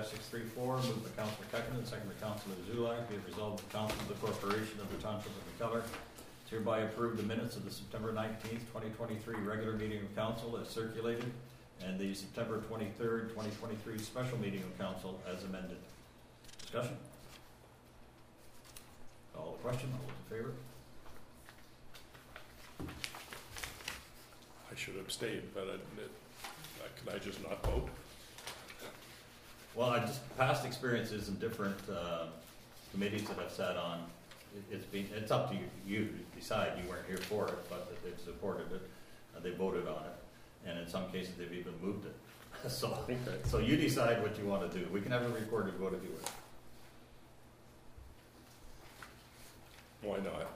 2023-634, moved by Councillor Kekkonen, second by Councillor Zulak. Be it resolved that the Council of the Corporation of the Township of McKellar hereby approve the minutes of the September 19th, 2023 regular meeting of Council as circulated, and the September 23rd, 2023 special meeting of Council as amended. Discussion? Call the question. All those in favor? I should abstain, but can I just not vote? Well, I just past experiences in different committees that I've sat on. It's up to you to decide. You weren't here for it, but that they've supported it, they voted on it, and in some cases they've even moved it. So you decide what you want to do. We can have a recorded vote if you wish. Why not?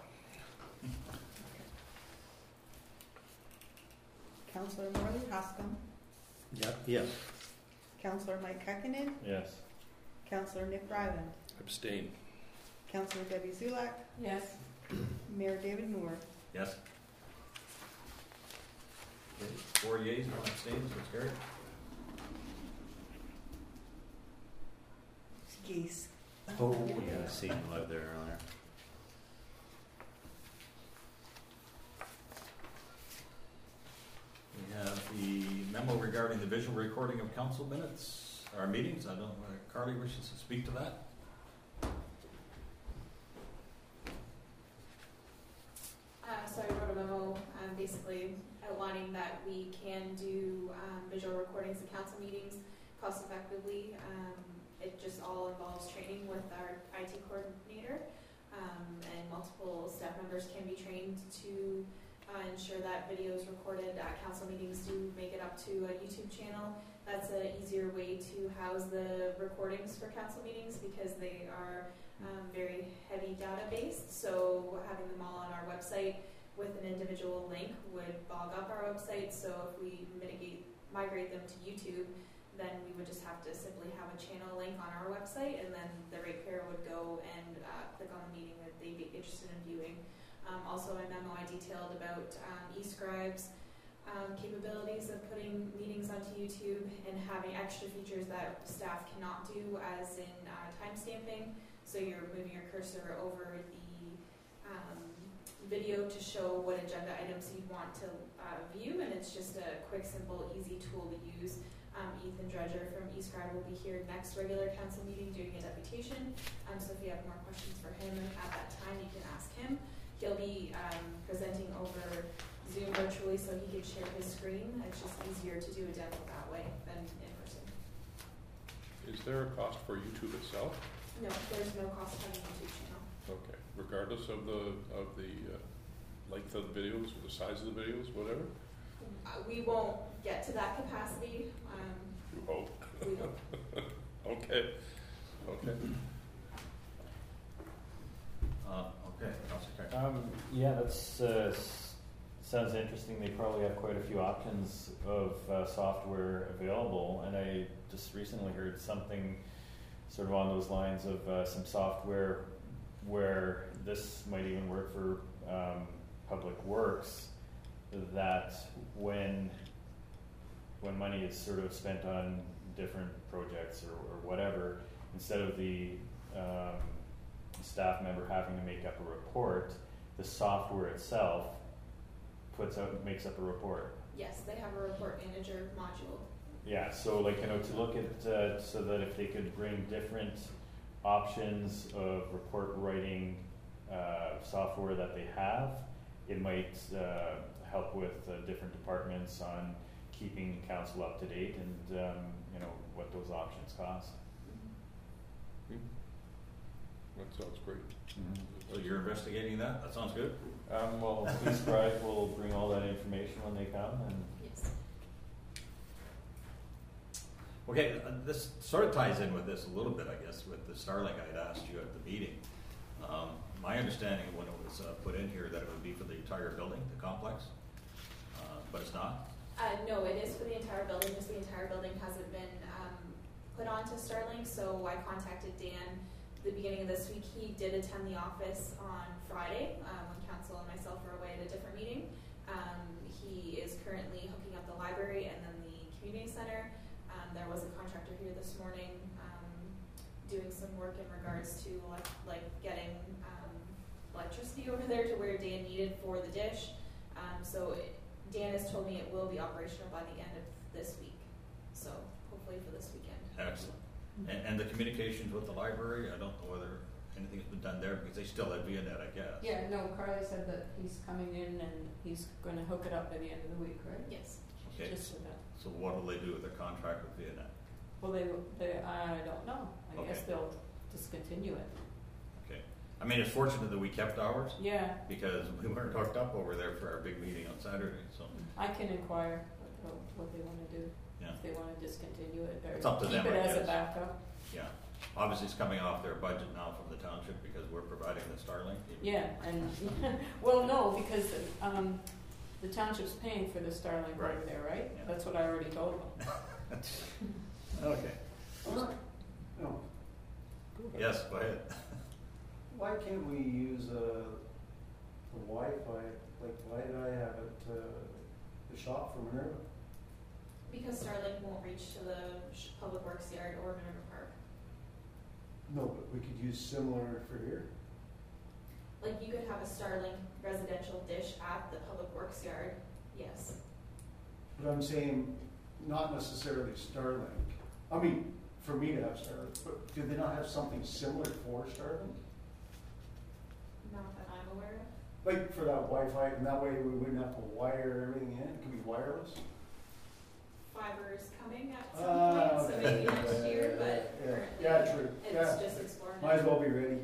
Councillor Morley Hoscom. Yep. Yes. Councillor Mike Kekkonen. Yes. Councillor Nick Ryland. Abstain. Councillor Debbie Zulak. Yes. Mayor David Moore. Yes. Okay. 4 yeas, 1 abstains. That's carried. Geese. Oh, yeah, I see him live there earlier. We have the memo regarding the visual recording of council minutes, our meetings. I don't know, Carly wishes to speak to that. So I wrote a memo basically outlining that we can do visual recordings of council meetings cost effectively. It just all involves training with our IT coordinator, and multiple staff members can be trained to ensure that videos recorded at council meetings do make it up to a YouTube channel. That's an easier way to house the recordings for council meetings because they are very heavy data based. So having them all on our website with an individual link would bog up our website. So if we migrate them to YouTube, then we would just have to simply have a channel link on our website, and then the ratepayer would go and click on the meeting that they'd be interested in viewing. Also, in memo I detailed about eScribe's capabilities of putting meetings onto YouTube and having extra features that staff cannot do, as in timestamping. So you're moving your cursor over the video to show what agenda items you'd want to view, and it's just a quick, simple, easy tool to use. Ethan Dredger from eScribe will be here next regular council meeting doing a deputation. So if you have more questions for him at that time, you can ask him. He'll be presenting over Zoom virtually so he can share his screen. It's just easier to do a demo that way than in person. Is there a cost for YouTube itself? No, there's no cost on the YouTube channel. Okay, regardless of the length of the videos or the size of the videos, whatever? We won't get to that capacity. You hope. We hope. Okay. Okay, Councillor Kekkonen. Yeah, that's sounds interesting. They probably have quite a few options of software available, and I just recently heard something sort of on those lines of some software where this might even work for public works, that when money is sort of spent on different projects or whatever, instead of the staff member having to make up a report, the software itself makes up a report. Yes, they have a report manager module. Yeah, so to look at so that if they could bring different options of report writing software that they have, it might help with different departments on keeping council up to date and what those options cost. That sounds great. Mm-hmm. So you're investigating that? That sounds good. Well, eScribe will bring all that information when they come. And yes. Okay, this sort of ties in with this a little bit, I guess, with the Starlink I'd asked you at the meeting. My understanding when it was put in here that it would be for the entire building, the complex, but it's not? No, it is for the entire building, just the entire building hasn't been put onto Starlink, so I contacted Dan the beginning of this week. He did attend the office on Friday when council and myself were away at a different meeting. He is currently hooking up the library and then the community center. There was a contractor here this morning doing some work in regards to like getting electricity over there to where Dan needed for the dish. So Dan has told me it will be operational by the end of this week. So hopefully for this weekend. Excellent. And the communications with the library, I don't know whether anything's been done there because they still have VNet, I guess. Yeah, no, Carly said that he's coming in and he's gonna hook it up by the end of the week, right? Yes. Okay. Just so that. So what will they do with their contract with VNet? Well, I don't know. I guess Okay. they'll discontinue it. Okay. I mean, it's fortunate that we kept ours Yeah, because we weren't hooked up over there for our big meeting on Saturday. So I can inquire what they wanna do. yeah, If they wanna discontinue it or It's up to keep them, it I as a guess. backup. yeah. Obviously, it's coming off their budget now from the township because we're providing the Starlink. Yeah, and, well, no, because, the township's paying for the Starlink over Right. there, right? Yeah. That's what I already told them. Okay. No, Yes, go ahead. why can't we use the Wi-Fi? Like, why did I have it, the shop for Minerva? Because Starlink won't reach to the Public Works yard or Minerva Park. No, but we could use similar for here. Like you could have a Starlink residential dish at the Public Works yard. Yes. But I'm saying, not necessarily Starlink. I mean, for me to have Starlink, but do they not have something similar for Starlink? Not that I'm aware of. Like for that Wi-Fi, and that way we wouldn't have to wire everything in, it could be wireless? Fiber is coming at some point, so maybe next year, but currently Yeah, true, it's yeah. just exploring. Might as well be ready.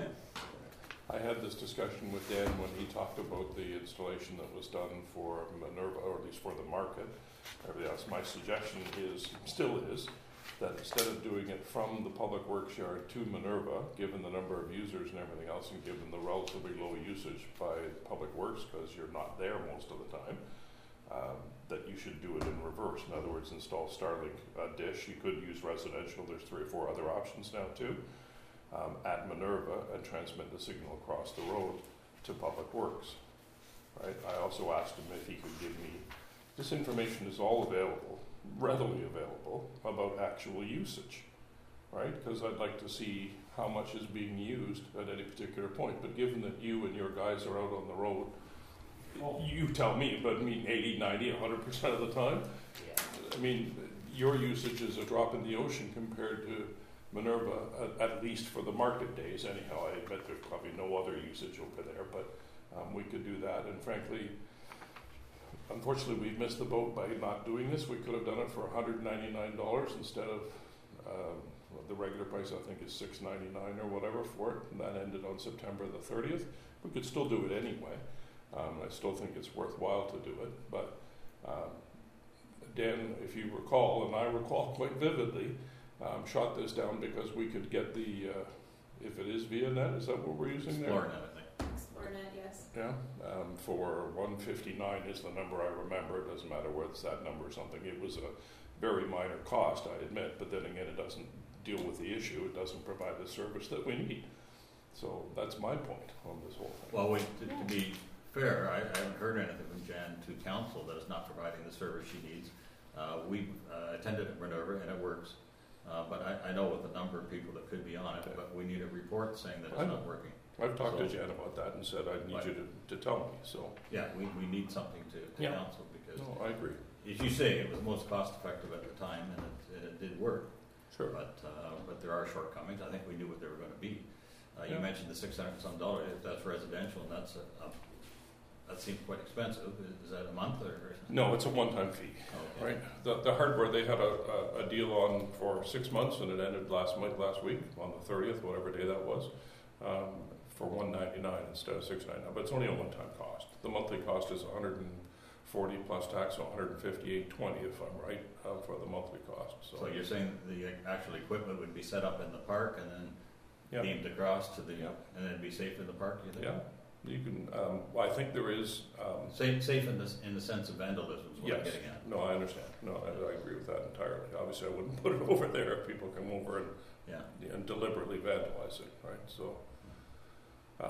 I had this discussion with Dan when he talked about the installation that was done for Minerva, or at least for the market. Everything else, my suggestion still is, that instead of doing it from the Public Works yard to Minerva, given the number of users and everything else, and given the relatively low usage by Public Works, because you're not there most of the time, that you should do it in reverse. In other words, install Starlink dish. You could use residential. There's 3 or 4 other options now too. At Minerva, and transmit the signal across the road to Public Works. Right. I also asked him if he could give me this information is all available, readily available, about actual usage. Right, because I'd like to see how much is being used at any particular point. But given that you and your guys are out on the road, you tell me, but I mean 80, 90, 100% of the time. I mean, your usage is a drop in the ocean compared to Minerva, at least for the market days anyhow. I bet there's probably no other usage over there, but we could do that. And frankly, unfortunately, we've missed the boat by not doing this. We could have done it for $199 instead of the regular price, I think, is $699 or whatever for it. And that ended on September the 30th. We could still do it anyway. I still think it's worthwhile to do it. But Dan, if you recall, and I recall quite vividly, shot this down because we could get the, if it is ViaNet, is that what we're using there? ExploreNet, I think. ExploreNet, yes. Yeah, for $159 is the number I remember. It doesn't matter whether it's that number or something. It was a very minor cost, I admit, but then again, it doesn't deal with the issue. It doesn't provide the service that we need. So that's my point on this whole thing. Well, to be fair, I haven't heard anything from Jan to council that is not providing the service she needs. We attended at Minerva and it works. But I know with the number of people that could be on it, but we need a report saying that it's not working. I've talked to So- Jan about that and said I need you to tell me. So Yeah, we need something to Yeah. council because, no, I agree. as you say, it was most cost effective at the time and it did work. Sure. But there are shortcomings. I think we knew what they were going to be. You Yeah. mentioned the $600 and some dollars. If that's residential, and that seems quite expensive. Is that a month or? No, it's a one-time fee. Okay. Right. The hardware they had a deal on for 6 months, and it ended last week on the 30th, whatever day that was, for $199 instead of $699. But it's only a one-time cost. The monthly cost is $140 plus tax, so $158.20 if I'm right for the monthly cost. So you're saying the actual equipment would be set up in the park and then yeah, beamed across to the, Yeah. and then it'd be safe in the park? You think? yeah. You can. Well, I think there is. Safe in the sense of vandalism is what I'm Yes. getting at. No, I understand. No, I agree with that entirely. Obviously, I wouldn't put it over there if people come over Yeah. and deliberately vandalize it, right? So,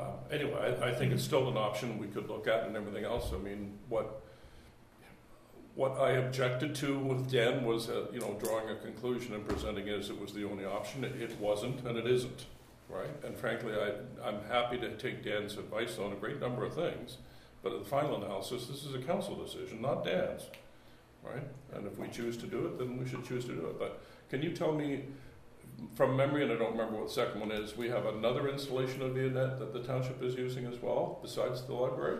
anyway, I think it's still an option we could look at and everything else. I mean, What I objected to with Dan was, drawing a conclusion and presenting it as it was the only option. It wasn't, and it isn't, right? And frankly, I'm happy to take Dan's advice on a great number of things, but at the final analysis, this is a council decision, not Dan's, right? And if we choose to do it, then we should choose to do it. But can you tell me, from memory, and I don't remember what the second one is, we have another installation of ViaNet that the township is using as well, besides the library?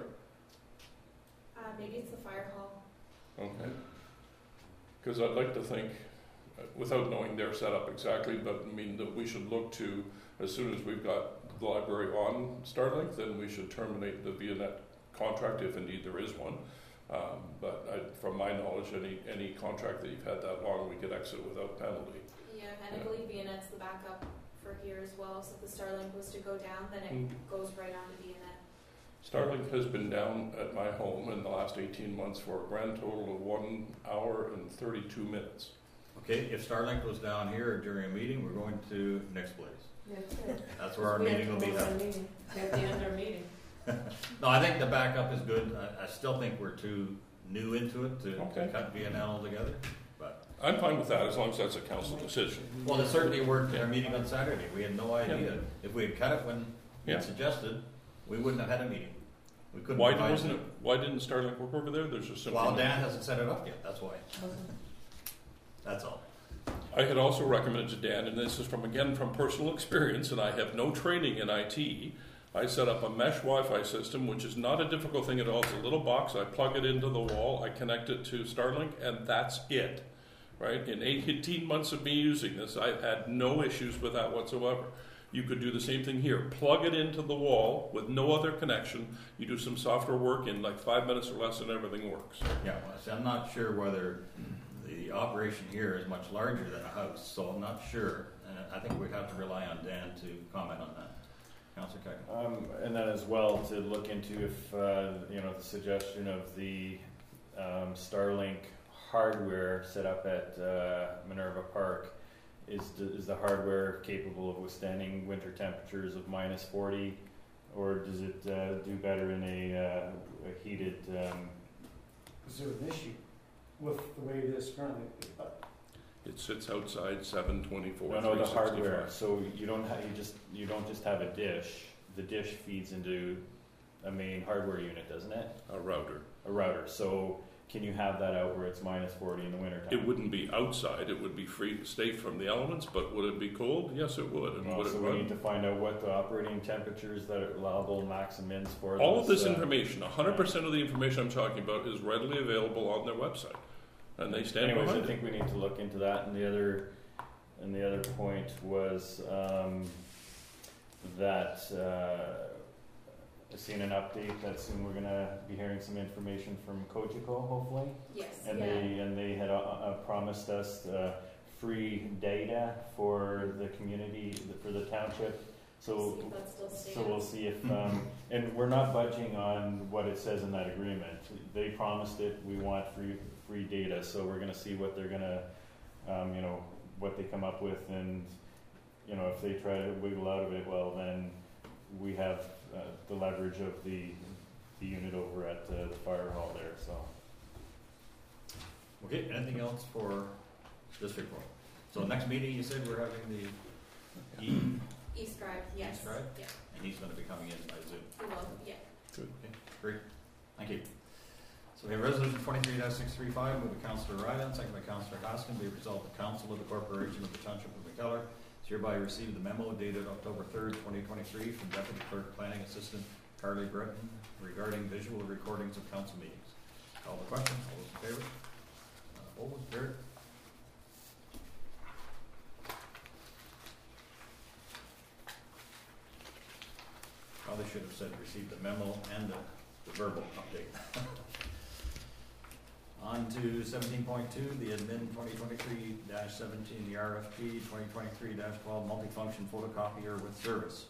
Maybe it's the fire hall. Okay. Because I'd like to think, without knowing their setup exactly, but I mean that we should look to, as soon as we've got the library on Starlink, then we should terminate the ViaNet contract if indeed there is one. But from my knowledge, any contract that you've had that long, we could exit without penalty. Yeah, and I believe ViaNet's the backup for here as well. So if the Starlink was to go down, then it goes right on to ViaNet. Starlink has been down at my home in the last 18 months for a grand total of 1 hour and 32 minutes. Okay, if Starlink was down here during a meeting, we're going to next place. That's it. That's where our meeting will be held. We have to end our meeting. No, I think the backup is good. I still think we're too new into it to cut VNL altogether. But I'm fine with that as long as that's a council decision. well, it certainly worked in our meeting on Saturday. We had no idea. If we had cut it when it suggested, we wouldn't have had a meeting. We couldn't. Why didn't Starlink work over there? There's just well, Dan hasn't set it up yet. That's why. That's all. I had also recommended to Dan, and this is from personal experience, and I have no training in IT. I set up a mesh Wi-Fi system, which is not a difficult thing at all. It's a little box. I plug it into the wall. I connect it to Starlink, and that's it. Right? In 18 months of me using this, I've had no issues with that whatsoever. You could do the same thing here. Plug it into the wall with no other connection. You do some software work in like 5 minutes or less, and everything works. Yeah, well, see, I'm not sure whether the operation here is much larger than a house, so I'm not sure. And I think we'd have to rely on Dan to comment on that. Councillor Keiko. And then as well to look into if the suggestion of the Starlink hardware set up at Minerva Park is the hardware capable of withstanding winter temperatures of -40, or does it do better in a heated? Is there an issue with the way it is currently? It sits outside 724. No, the hardware. So you don't just have a dish. The dish feeds into a main hardware unit, doesn't it? A router. A router. So can you have that out where it's -40 in the winter time? It wouldn't be outside. It would be free, safe from the elements. But would it be cold? Yes, it would. And would so it we run? need to find out what the operating temperatures that are allowable max and mins for. All of this information, 100% of the information I'm talking about, is readily available on their website, and they stand Anyways, behind I think we need to look into that. And the other point was that I've seen an update that soon we're going to be hearing some information from Cogeco, hopefully. Yes. And they had promised us free data for the community, for the township. So see if that still stands. So we'll see if, and we're not budging on what it says in that agreement. They promised it. We want free data. So we're going to see what they're going to, what they come up with, and if they try to wiggle out of it, well, then we have the leverage of the unit over at the fire hall there. So. Okay. Anything else for this report? So next meeting, you said we're having the East Drive, yes. East Drive? Yeah. And he's going to be coming in by Zoom. Well, yeah. Good. Okay, great. Thank you. So we have resolution 23-635, moved by Councillor Ryland, second by Councillor Hoskin. Be resolved the Council of the Corporation of the Township of McKellar is hereby received the memo dated October 3rd, 2023 from Deputy Clerk Planning Assistant Carly Breton regarding visual recordings of council meetings. Call the question. All those in favor? Opposed? Carried. Probably should have said received the memo and the verbal update. On to 17.2, the admin 2023-17, the RFP 2023-12 multifunction photocopier with service.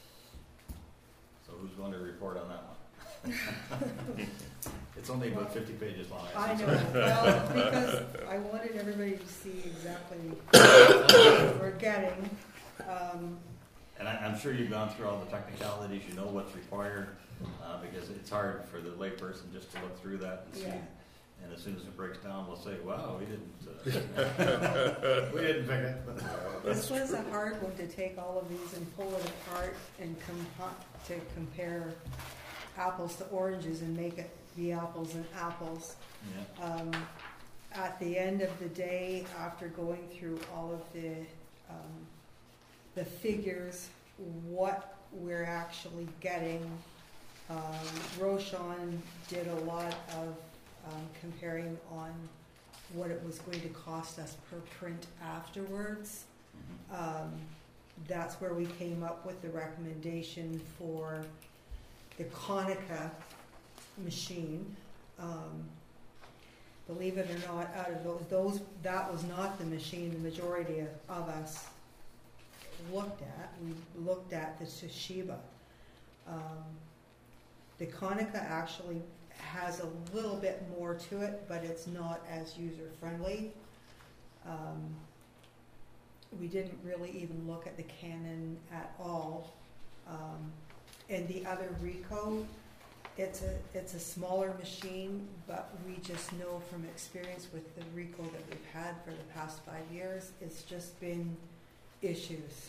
So who's going to report on that one? It's only about 50 pages long. I know, well, because I wanted everybody to see exactly what we're getting. And I'm sure you've gone through all the technicalities, you know what's required, because it's hard for the layperson just to look through that and see. Yeah. and as soon as it breaks down, we'll say, wow, we didn't, we didn't pick it. But This was a hard one to take all of these and pull it apart and to compare apples to oranges and make it be apples and apples. yeah, At the end of the day, after going through all of the figures, what we're actually getting, Roshan did a lot of comparing on what it was going to cost us per print afterwards. mhm. That's where we came up with the recommendation for the Konica machine. Believe it or not, out of those that was not the machine the majority of us looked at. We looked at the Toshiba. The Konica actually has a little bit more to it, but it's not as user-friendly. We didn't really even look at the Canon at all. And the other Ricoh, it's a smaller machine, but we just know from experience with the Ricoh that we've had for the past 5 years, it's just been issues.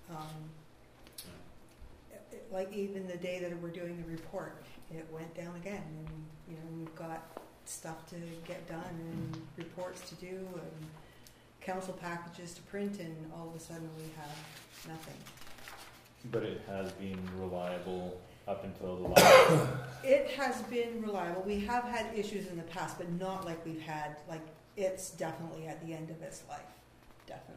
Like even the day that we're doing the report, it went down again, and we've got stuff to get done and reports to do and council packages to print, and all of a sudden we have nothing. But it has been reliable up until the last. It has been reliable. We have had issues in the past, but not like we've had, like, it's definitely at the end of its life. Definitely.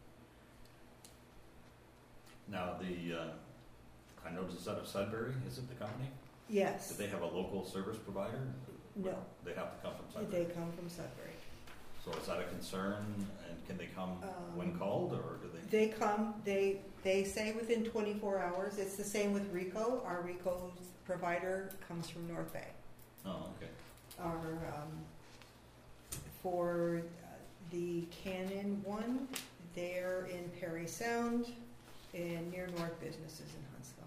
Now, I noticed it's out of Sudbury, is it the company? Yes. Do they have a local service provider? No. They have to come from Sudbury? They come from Sudbury. So is that a concern, and can they come when called, or do they? They come, they say within 24 hours. It's the same with Ricoh. Our Ricoh provider comes from North Bay. Oh, okay. For the Canon one, they're in Perry Sound and near North Businesses in Huntsville.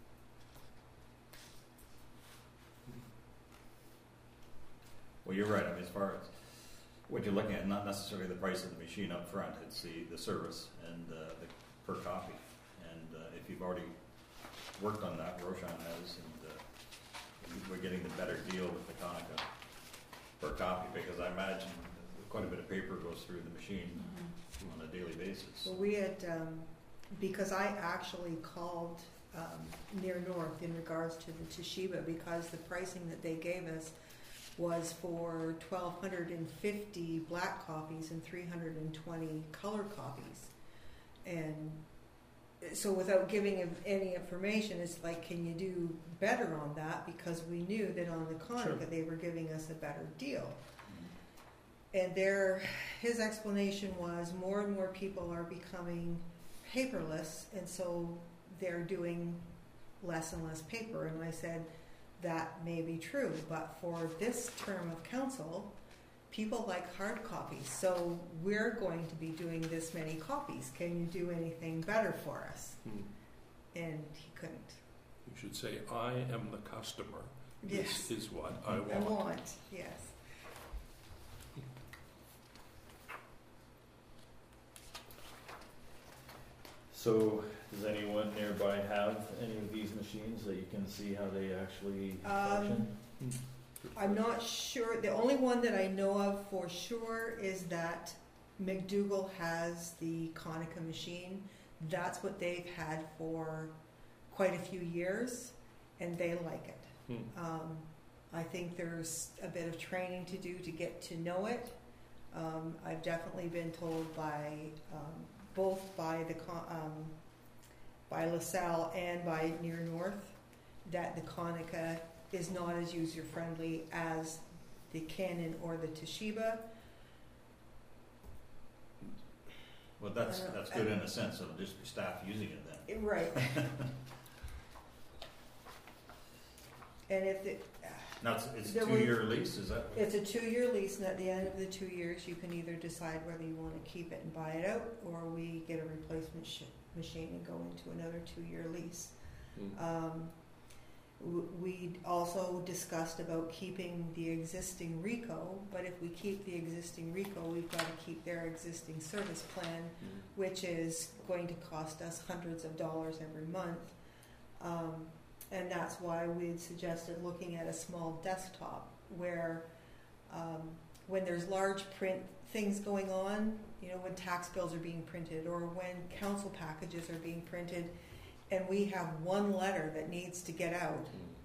Well, you're right. I mean, as far as what you're looking at, not necessarily the price of the machine up front, it's the service and the per copy. And if you've already worked on that, Roshan has, and we're getting the better deal with the Konica per copy, because I imagine quite a bit of paper goes through the machine on a daily basis. Well, we had, because I actually called near North in regards to the Toshiba, because the pricing that they gave us was for 1,250 black copies and 320 color copies. And so without giving him any information, it's like, can you do better on that? Because we knew that on the Konica they were giving us a better deal. And his explanation was more and more people are becoming paperless, and so they're doing less and less paper. And I said, that may be true, but for this term of council, people like hard copies. So we're going to be doing this many copies. Can you do anything better for us? And he couldn't. You should say, I am the customer. Yes. This is what I want. I want, yes. So, does anyone nearby have any of these machines that you can see how they actually function? I'm not sure. The only one that I know of for sure is that McDougall has the Konica machine. That's what they've had for quite a few years, and they like it. I think there's a bit of training to do to get to know it. I've definitely been told by both by LaSalle and by Near North that the Konica is not as user-friendly as the Canon or the Toshiba. Well, that's good in a sense of just staff using it then. Right. And if Now, it's a There 2-year lease, is that? it's a 2-year lease, and at the end of the 2 years, you can either decide whether you want to keep it and buy it out, or we get a replacement machine and go into another 2-year lease. we also discussed about keeping the existing RICO, but if we keep the existing RICO, we've got to keep their existing service plan, which is going to cost us hundreds of dollars every month. And that's why we'd suggested looking at a small desktop where when there's large print things going on, you know, when tax bills are being printed or when council packages are being printed, and we have one letter that needs to get out,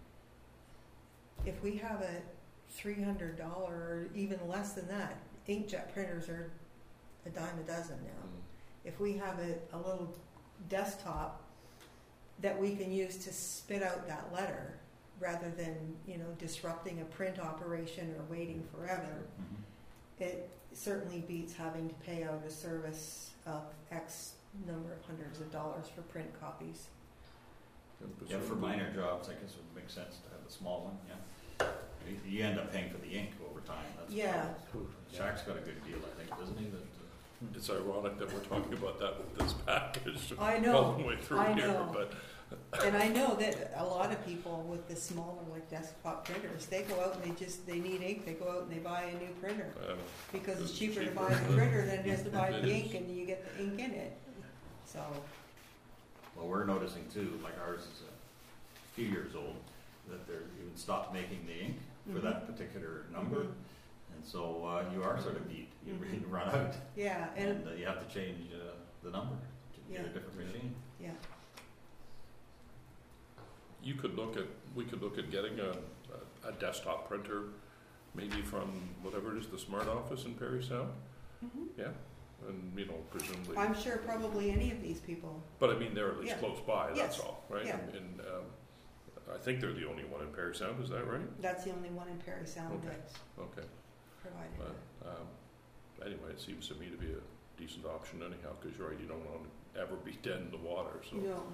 if we have a $300 or even less than that, inkjet printers are a dime a dozen now. If we have a little desktop that we can use to spit out that letter rather than, you know, disrupting a print operation or waiting forever, it certainly beats having to pay out a service of X number of hundreds of dollars for print copies. Yeah, for minor jobs, I guess it would make sense to have a small one, yeah. You end up paying for the ink over time. That's Yeah. Shaq's got a good deal, I think, doesn't he? That, It's ironic that we're talking about that with this package. I know. All the way through I here, know. but And I know that a lot of people with the smaller, like desktop printers, they go out and they need ink, they go out and they buy a new printer because it's cheaper to buy the printer than it is to buy It the is. ink and you get the ink in it. So, well, we're noticing too, like ours is a few years old, that they're even stopped making the ink for that particular number. And so you are sort of beat. You really run out. yeah, and And you have to change the number to get a Yeah. different machine. yeah. we could look at getting a desktop printer, maybe from whatever it is, the Smart Office in Perry Sound. Yeah, and you know, presumably. I'm sure probably any of these people. But I mean, they're at least Yeah. close by. That's Yes. all, right? Yeah. And I think they're the only one in Perry Sound. Is that right? That's the only one in Perry Sound Okay. that's Okay. provided. But anyway, it seems to me to be a decent option anyhow. Because you're right, you don't want to ever be dead in the water. So No,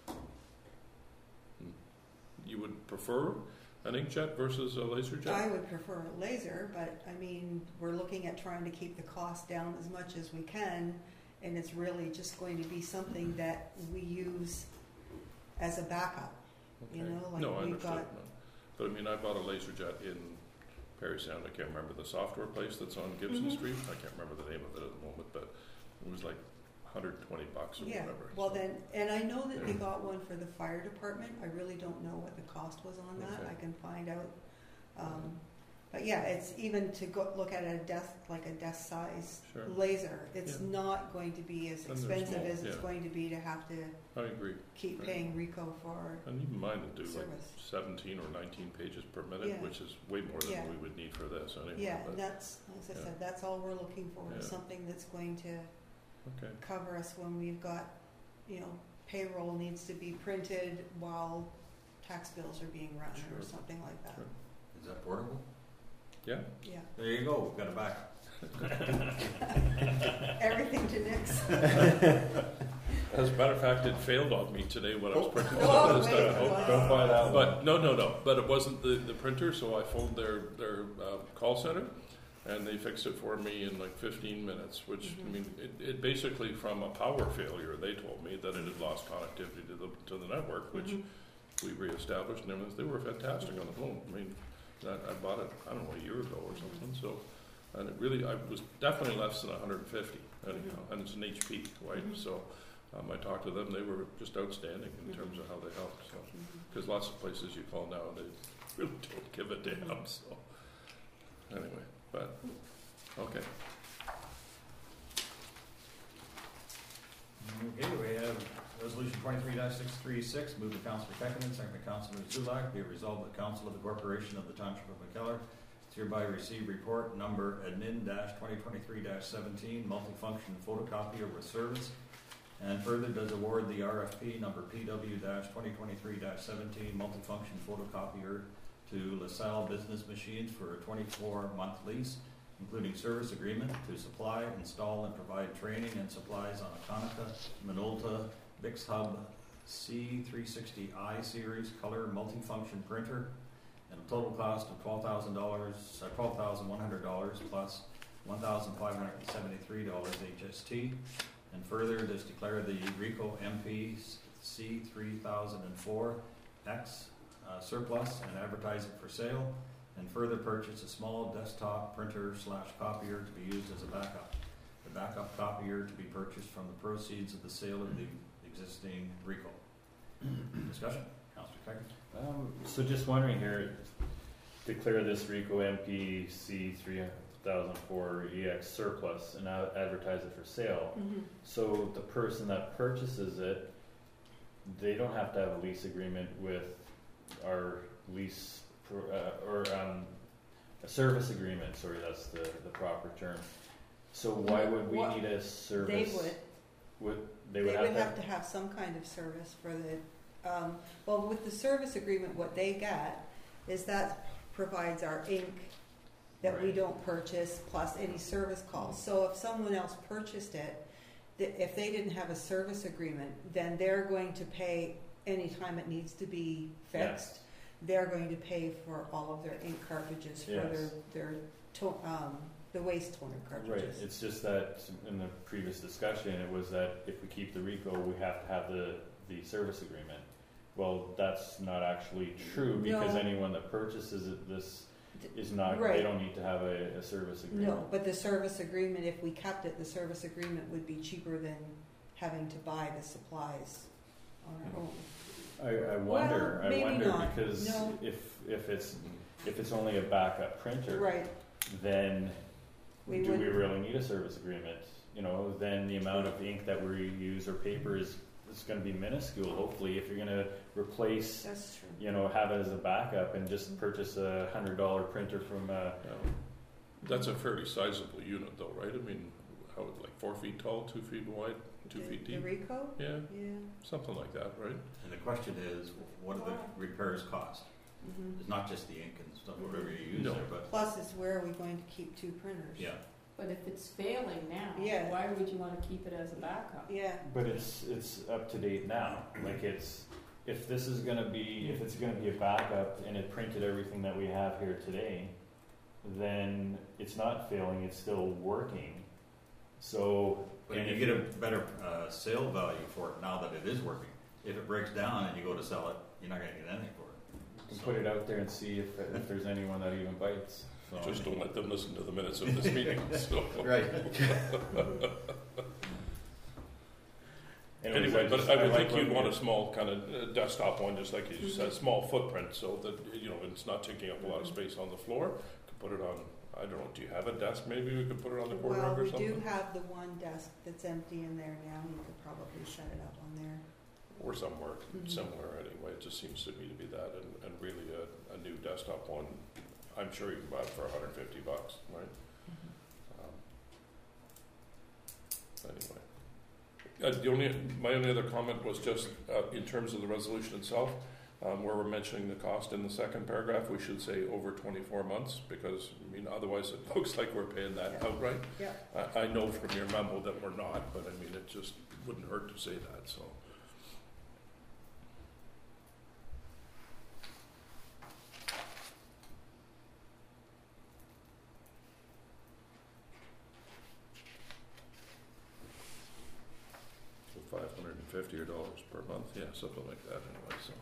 you would prefer an inkjet versus a laser jet? I would prefer a laser, but I mean, we're looking at trying to keep the cost down as much as we can, and it's really just going to be something that we use as a backup. You know, like no, I we've understand. got. No. But I mean, I bought a laser jet in Perry Sound. I can't remember the software place that's on Gibson Street. I can't remember the name of it at the moment, but it was like $120 or Yeah, whatever. well so. then, and I know that they Yeah. got one for the fire department. I really don't know what the cost was on that. Okay. I can find out. But yeah, it's even to go look at a desk, like a desk size Sure. laser. It's Yeah. not going to be as And they're expensive small, as it's yeah. going to be to have to I agree. keep Right. paying RICO for And even mine would do like service. 17 or 19 pages per minute, Yeah. which is way more than Yeah. we would need for this anyway. Yeah, but- and that's, as I yeah. said, that's all we're looking for, is Yeah. something that's going to okay. cover us when we've got, you know, payroll needs to be printed while tax bills are being run or Sure. something like that. Sure. Is that portable? Yeah. Yeah, There you go. We've got a backup. everything to Nick's. As a matter of fact, it failed on me today when I was printing Oh, some of this wait, stuff. what? Don't buy that one. But no. But it wasn't the printer, so I phoned their call center, and they fixed it for me in like 15 minutes. Which I mean, it basically from a power failure. They told me that it had lost connectivity to the network, which we reestablished and everything. They were fantastic on the phone. I mean, I bought it I don't know a year ago or something. So, and it really I was definitely less than 150 anyhow, and it's an HP, right? So. I talked to them; they were just outstanding in terms of how they helped. So, because lots of places you call now, they really don't give a damn. So, anyway, but okay. Okay, we have resolution 23-636, moved by Councillor Peckinman, second by Councillor Zulak. Be it resolved that Council of the Corporation of the Township of McKellar hereby receive report number admin-2023-17, multifunction photocopier with service. And further does award the RFP number PW-2023-17 multifunction photocopier to LaSalle Business Machines for a 24-month lease, including service agreement to supply, install, and provide training and supplies on a Konica Minolta BixHub C360i series color multifunction printer, and a total cost of $12,100 plus $1,573 HST. And further, does declare the RICO MP C3004X surplus and advertise it for sale, and further purchase a small desktop printer / copier to be used as a backup. The backup copier to be purchased from the proceeds of the sale of the existing Rico. Discussion, Councillor Craig? So just wondering here, declare this Rico MPC 3004 EX surplus and advertise it for sale. Mhm. So the person that purchases it, they don't have to have a lease agreement with our lease a service agreement. Sorry, that's the proper term. So why would we What- need a They service? would. They would have to. to have some kind of service for the, well, with the service agreement, what they get is that provides our ink that we Right. don't purchase, plus any service calls. So if someone else purchased it, if they didn't have a service agreement, then they're going to pay anytime it needs to be fixed. Yes. They're going to pay for all of their ink cartridges for Yes. the waste toner Right, cartridges. it's just that in the previous discussion, it was that if we keep the RICO, we have to have the service agreement. Well, that's not actually true, because No. anyone that purchases it, this is not, they Right. don't need to have a service agreement. No, but the service agreement, if we kept it, the service agreement would be cheaper than having to buy the supplies on our own. I wonder, Well, maybe not. because No. if it's only a backup printer, Right, then We do we wouldn't- really need a service agreement? You know, then the amount of ink that we use or paper is going to be minuscule. Hopefully, if you're going to replace, that's true. you know, have it as a backup and just purchase a $100 printer from That's a fairly sizable unit though, right? I mean, how, like 4 feet tall, 2 feet wide, 2 feet The deep? Rico? Yeah, Yeah. something like that, right? And the question is, what do the repairs cost? Mhm. It's not just the ink and stuff, whatever you use No. there, but, Plus, it's where are we going to keep two printers? yeah. But if it's failing now, Yeah. why would you want to keep it as a backup? Yeah, but it's up to date now. Like if this is going to be, if it's going to be a backup and it printed everything that we have here today, then it's not failing, it's still working. So, But and you if get a better sale value for it now that it is working. If it breaks down and you go to sell it, you're not gonna get anything for it. you can put it out there and see if there's anyone that even bites. So, Just don't let them listen to the minutes of this meeting, so. Right. anyways, Anyway, but I would like think you'd looking want a at- small kind of desktop one, just like you said, small footprint, so that, you know, it's not taking up a lot of space on the floor. Could put it on, I don't know, do you have a desk maybe we could put it on the corner well, of or we something? do have the one desk that's empty in there now, you could probably set it up on there. Or somewhere Mhm. similar anyway, it just seems to me to be that, and really a new desktop one, I'm sure you can buy it for $150, right? Anyway. My only other comment was just in terms of the resolution itself, where we're mentioning the cost in the second paragraph, we should say over 24 months, because, I mean, otherwise it looks like we're paying that Yeah. outright. Yeah. I know from your memo that we're not, but I mean, it just wouldn't hurt to say that, so. So $550 per month, yeah, something like that anyway, so.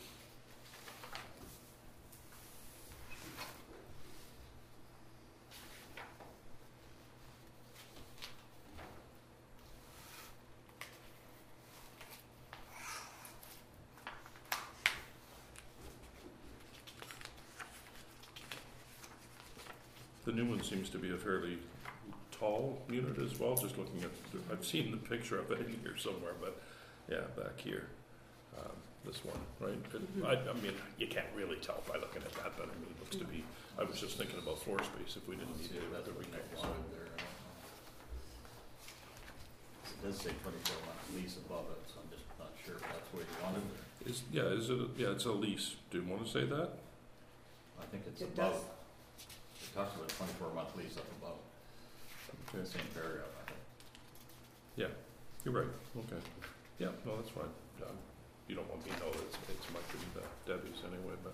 The new one seems to be a fairly tall unit as well, just looking at, I've seen the picture of it in here somewhere, but yeah, back here, this one, right? I mean, you can't really tell by looking at that, but I mean, it looks to be, I was just thinking about floor space if we didn't Let's need see to. if that's what Nick wanted there. I don't know. It does say 24-month lease above it, so I'm just not sure if that's what you wanted there. It's a lease. Do you want to say that? I think it's It above. does. It talks about a 24-month lease up above. Okay. Same paragraph, I think. You're right. Okay. Yeah, no, that's fine. You don't want me to know that it's much in Debbie's anyway, but.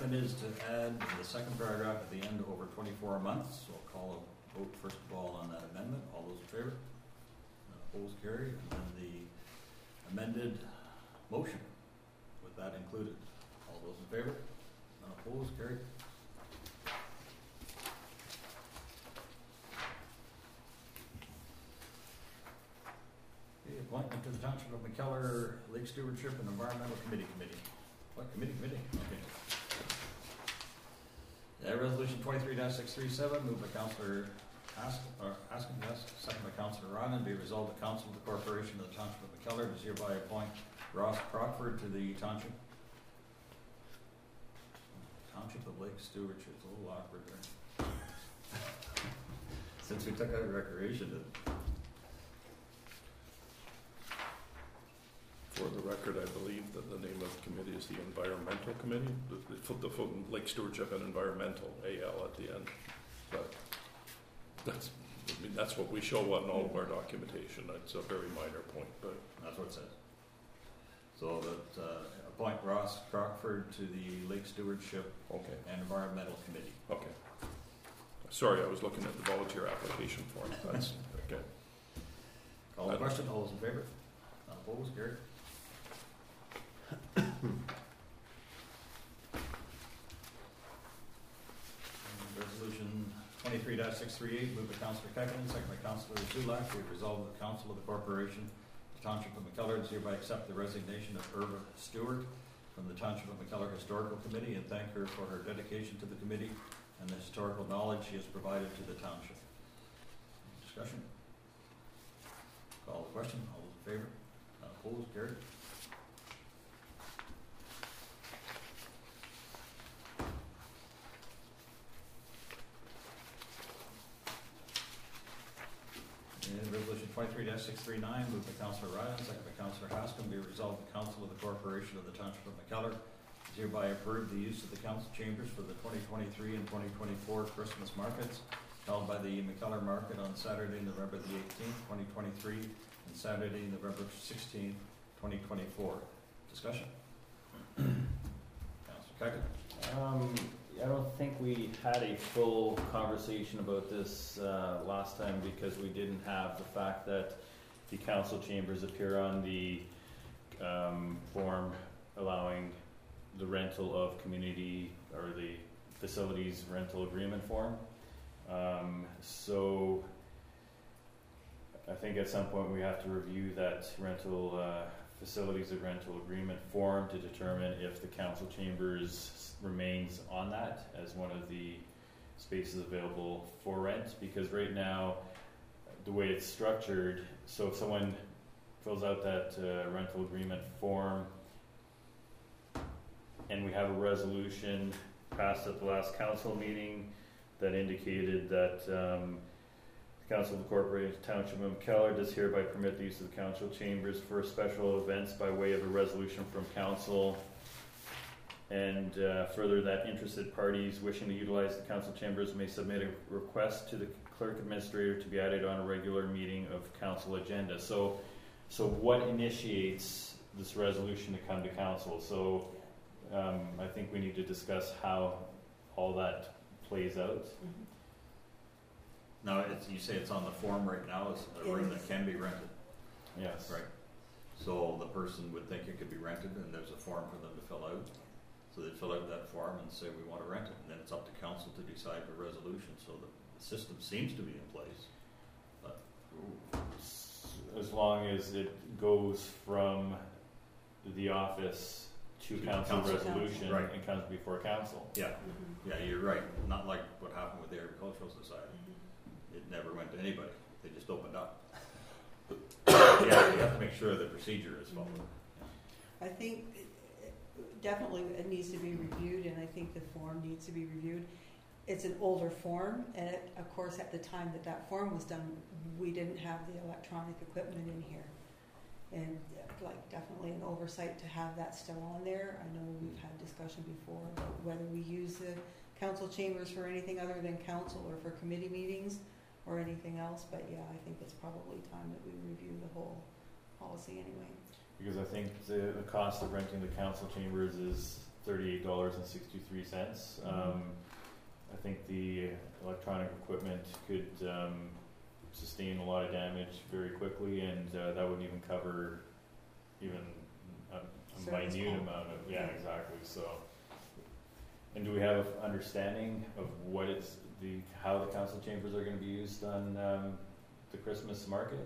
second is to add the second paragraph at the end over 24 months. So I'll call a vote first of all on that amendment. All those in favor? Opposed, carried. And then the amended motion with that included. All those in favor? None opposed, carried. Okay, appointment to the Township of McKellar Lake Stewardship and Environmental Committee. What committee? Okay. Resolution 23-637, moved by Councillor Askin, yes, second by Councillor Ryan, be resolved the Council of the Corporation of the Township of McKellar does hereby appoint Ross Crockford to the Township of Lake Stewardship. It's a little awkward there. Since we took out recreation. For the record, I believe that the name of the committee is the Environmental Committee, the Lake Stewardship and Environmental, AL at the end. But that's what we show on all of our documentation. It's a very minor point, but That's what it says. So that appoint Ross Crockford to the Lake Stewardship okay. and Environmental Committee. Okay. Sorry, I was looking at the volunteer application form. That's okay. Call the question. All those in favor? None opposed, carried. Resolution 23-638, moved by Councillor Kekkonen, second by Councillor Zulak, be it resolved that the Council of the Corporation, the Township of McKellar, does hereby accept the resignation of Irva Stewart from the Township of McKellar Historical Committee and thank her for her dedication to the committee and the historical knowledge she has provided to the Township. Discussion? Call the question. All those in favor? None opposed, carried. And resolution 23-639, moved by Councillor Ryan, second by Councillor Haskell, be resolved the Council of the Corporation of the Township of McKellar is hereby approve the use of the council chambers for the 2023 and 2024 Christmas markets held by the McKellar Market on Saturday, November the 18th, 2023, and Saturday, November 16th, 2024. Discussion? Councillor Kekkonen. I don't think we had a full conversation about this last time because we didn't have the fact that the council chambers appear on the form allowing the rental of community or the facilities rental agreement form. So I think at some point we have to review that rental facilities of rental agreement form to determine if the council chambers remains on that as one of the spaces available for rent, because right now the way it's structured, so if someone fills out that rental agreement form and we have a resolution passed at the last council meeting that indicated that the Council of the Corporation Township of McKellar does hereby permit the use of the council chambers for special events by way of a resolution from council, and further that interested parties wishing to utilize the council chambers may submit a request to the clerk administrator to be added on a regular meeting of council agenda. So what initiates this resolution to come to council? So I think we need to discuss how all that plays out. Mm-hmm. Now, you say it's on the form right now, it's a room that can be rented. Yes. Right. So the person would think it could be rented and there's a form for them to fill out. So they'd fill out that form and say we want to rent it, and then it's up to council to decide the resolution. So the system seems to be in place. But as long as it goes from the office to council resolution right. and comes before council. yeah, Mm-hmm. yeah, you're right. Not like what happened with the Agricultural Society. It never went to anybody. They just opened up. Yeah, you have to make sure the procedure is followed. I think definitely it needs to be reviewed, and I think the form needs to be reviewed. It's an older form, and of course at the time that form was done, we didn't have the electronic equipment in here. And definitely an oversight to have that still on there. I know we've had discussion before about whether we use the council chambers for anything other than council or for committee meetings or anything else, but yeah, I think it's probably time that we review the whole policy anyway. Because I think the cost of renting the council chambers is $38.63. I think the electronic equipment could sustain a lot of damage very quickly, and that wouldn't even cover even a Service minute call. amount of, yeah, exactly, so. And do we have understanding of how the council chambers are gonna be used on the Christmas market?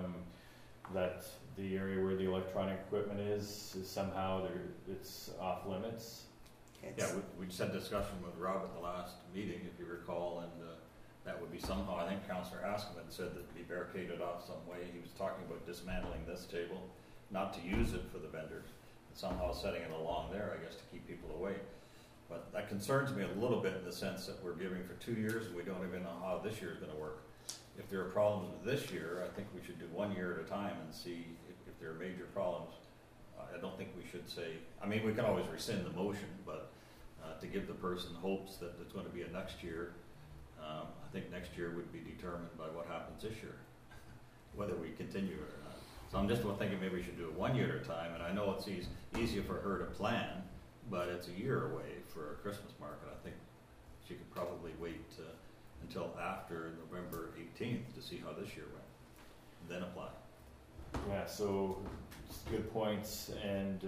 That the area where the electronic equipment is somehow it's off limits? It's- Yeah, we just had discussion with Rob at the last meeting, if you recall, and that would be somehow, I think Councillor Askeman said that it'd be barricaded off some way. He was talking about dismantling this table, not to use it for the vendors, and somehow setting it along there, I guess, to keep people away. But that concerns me a little bit in the sense that we're giving for 2 years and we don't even know how this year is gonna work. If there are problems with this year, I think we should do 1 year at a time and see if there are major problems. I don't think we should say, I mean, we can always rescind the motion, but to give the person hopes that it's going to be a next year, I think next year would be determined by what happens this year, whether we continue it or not. So I'm just thinking maybe we should do it 1 year at a time, and I know it's easier for her to plan, but it's a year away for a Christmas market. I think she could probably wait until after November 18th to see how this year went, and then apply. Yeah, so good points, and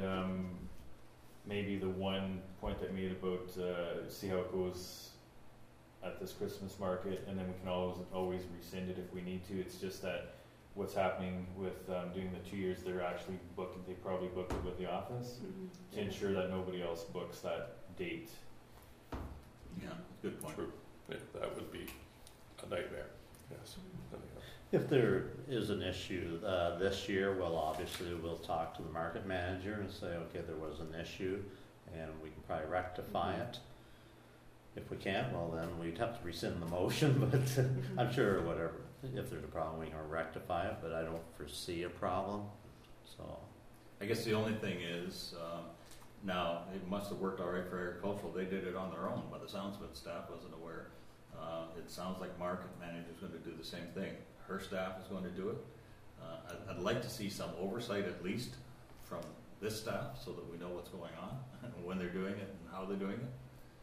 maybe the one point that made about see how it goes at this Christmas market, and then we can always rescind it if we need to. It's just that what's happening with doing the 2 years, they're actually booking. They probably booked it with the office to ensure that nobody else books that date. Yeah, good point. True. Yeah, that would be a nightmare, yes. If there is an issue this year, well, obviously we'll talk to the market manager and say, okay, there was an issue, and we can probably rectify it. If we can't, well, then we'd have to rescind the motion, but I'm sure whatever, if there's a problem, we can rectify it, but I don't foresee a problem, so. I guess the only thing is, now, it must have worked all right for agricultural. They did it on their own, by the sounds of it. Staff wasn't aware. It sounds like market manager's going to do the same thing. Her staff is going to do it. I'd like to see some oversight at least from this staff so that we know what's going on and when they're doing it and how they're doing it.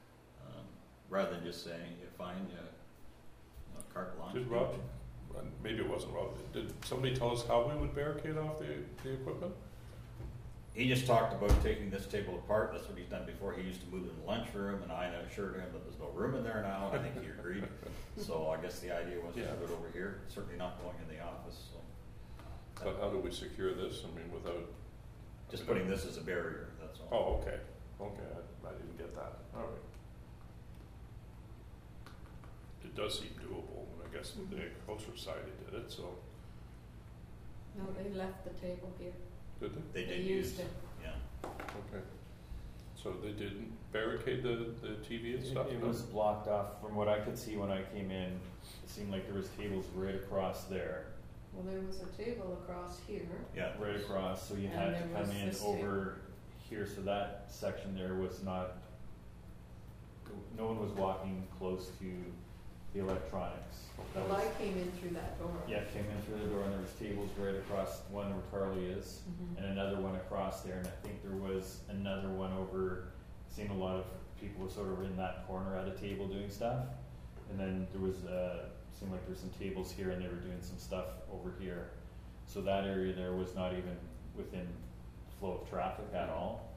Rather than just saying, you're fine, carte blanche. Did Rob, maybe it wasn't Rob, did somebody tell us how we would barricade off the equipment? He just talked about taking this table apart. That's what he's done before. He used to move it in the lunchroom, and I assured him that there's no room in there now, and I think he agreed. So I guess the idea was to put it over here, certainly not going in the office. So But how do we secure this? I mean, without... just putting this as a barrier, that's all. Oh, okay. Okay, I didn't get that. All right. It does seem doable, and I guess the agriculture side did it, so... No, they left the table here. Did they? They did used use, it. yeah. Okay. So they didn't barricade the TV and stuff? It was blocked off. From what I could see when I came in, it seemed like there was tables right across there. Well, there was a table across here. Yeah. Right across, so you And had to there come was in this over here, so that section there was not, no one was walking close to the electronics. That Well, was, I came in through that door. yeah, came in through the door, and there was tables right across, one where Carly is, Mhm. and another one across there, and I think there was another one over, seen a lot of people were sort of in that corner at a table doing stuff, and then there was, seemed like there were some tables here, and they were doing some stuff over here. So that area there was not even within flow of traffic at all.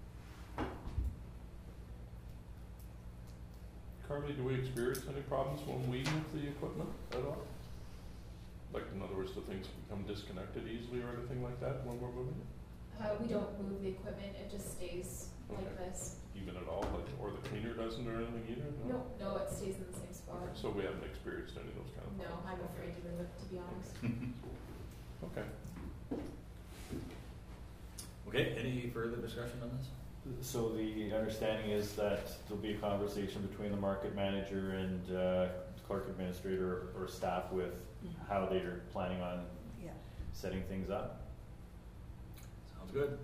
Carly, do we experience any problems when we move the equipment at all? Like, in other words, do things become disconnected easily or anything like that when we're moving it? We don't move the equipment, it just stays like Okay. this. Even at all, like, or the cleaner doesn't or anything either? No, it stays in the same spot. Okay, so we haven't experienced any of those kind of No, problems? I'm afraid to move it, to be honest. Okay. Okay, any further discussion on this? So the understanding is that there'll be a conversation between the market manager and clerk administrator or staff with how they're planning on Yeah. setting things up. Sounds good.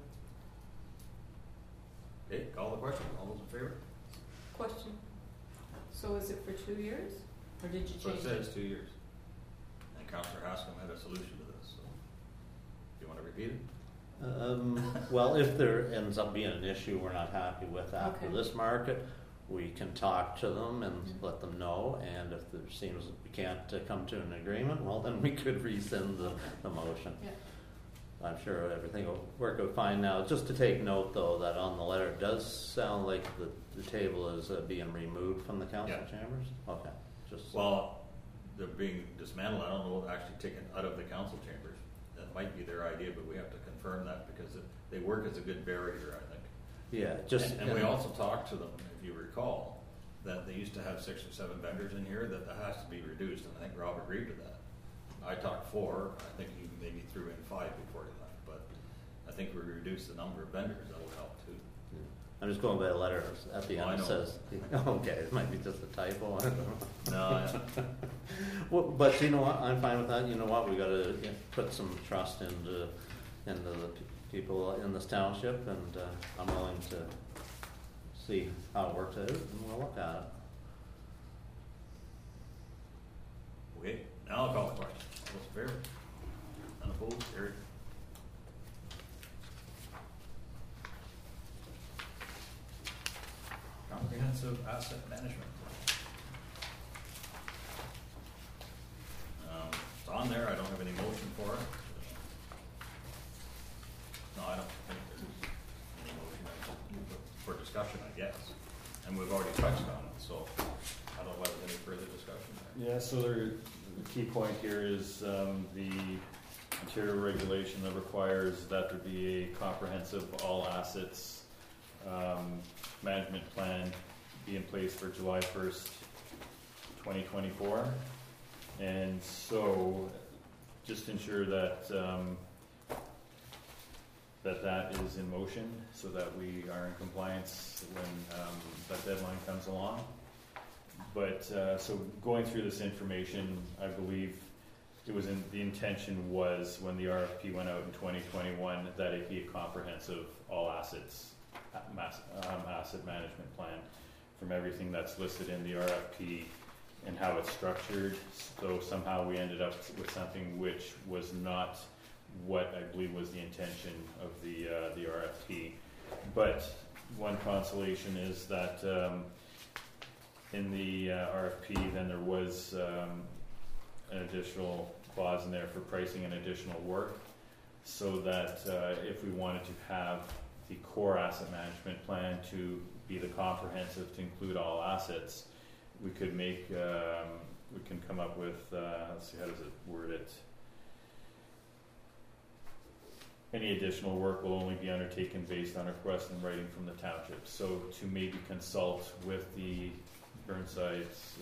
Okay, call the question. All those in favor? Question. So is it for 2 years? Or did you So it change says it? 2 years. And Councillor Haskam had a solution to this, so. Do you want to repeat it? Well, if there ends up being an issue we're not happy with after Okay. this market, we can talk to them and Mhm. let them know, and if there seems that we can't come to an agreement, well, then we could rescind the motion. Yeah. I'm sure everything will work out fine now. Just to take note, though, that on the letter, it does sound like the table is being removed from the council Yeah. chambers? Okay, just. Well, they're being dismantled, I don't know, actually taken out of the council chambers. That might be their idea, but we have to confirm that because they work as a good barrier, I think. Yeah, just. And we also talked to them, if you recall, that they used to have 6 or 7 vendors in here, that has to be reduced, and I think Rob agreed to that. I talked 4, I think he maybe threw in 5 before he left, but I think we reduced the number of vendors, that will help too. I'm just going by the letter at the Oh, I end. It know. says, okay, it might be just a typo. I don't know. No, Well, but you know what? I'm fine with that. You know what? We got to put some trust into the people in this township, and I'm willing to see how it works out, and we'll look at it. okay, now I'll call the question. All those in favor? Unopposed, carried. Comprehensive asset management plan. It's on there, I don't have any motion for it. No, I don't think there's any motion for discussion, I guess. And we've already touched on it, so I don't know whether there's any further discussion there. Yeah, so the key point here is the Ontario regulation that requires that there be a comprehensive all assets management plan be in place for July 1st, 2024. And so just ensure that that is in motion so that we are in compliance when that deadline comes along. But so going through this information, I believe it was the intention was when the RFP went out in 2021 that it be a comprehensive all assets asset management plan from everything that's listed in the RFP and how it's structured. So somehow we ended up with something which was not what I believe was the intention of the RFP. But one consolation is that in the RFP, then there was an additional clause in there for pricing and additional work, so that if we wanted to have the core asset management plan to be the comprehensive to include all assets, we could make, we can come up with, let's see, how does it word it? Any additional work will only be undertaken based on a request in writing from the township. So to maybe consult with the Burnsides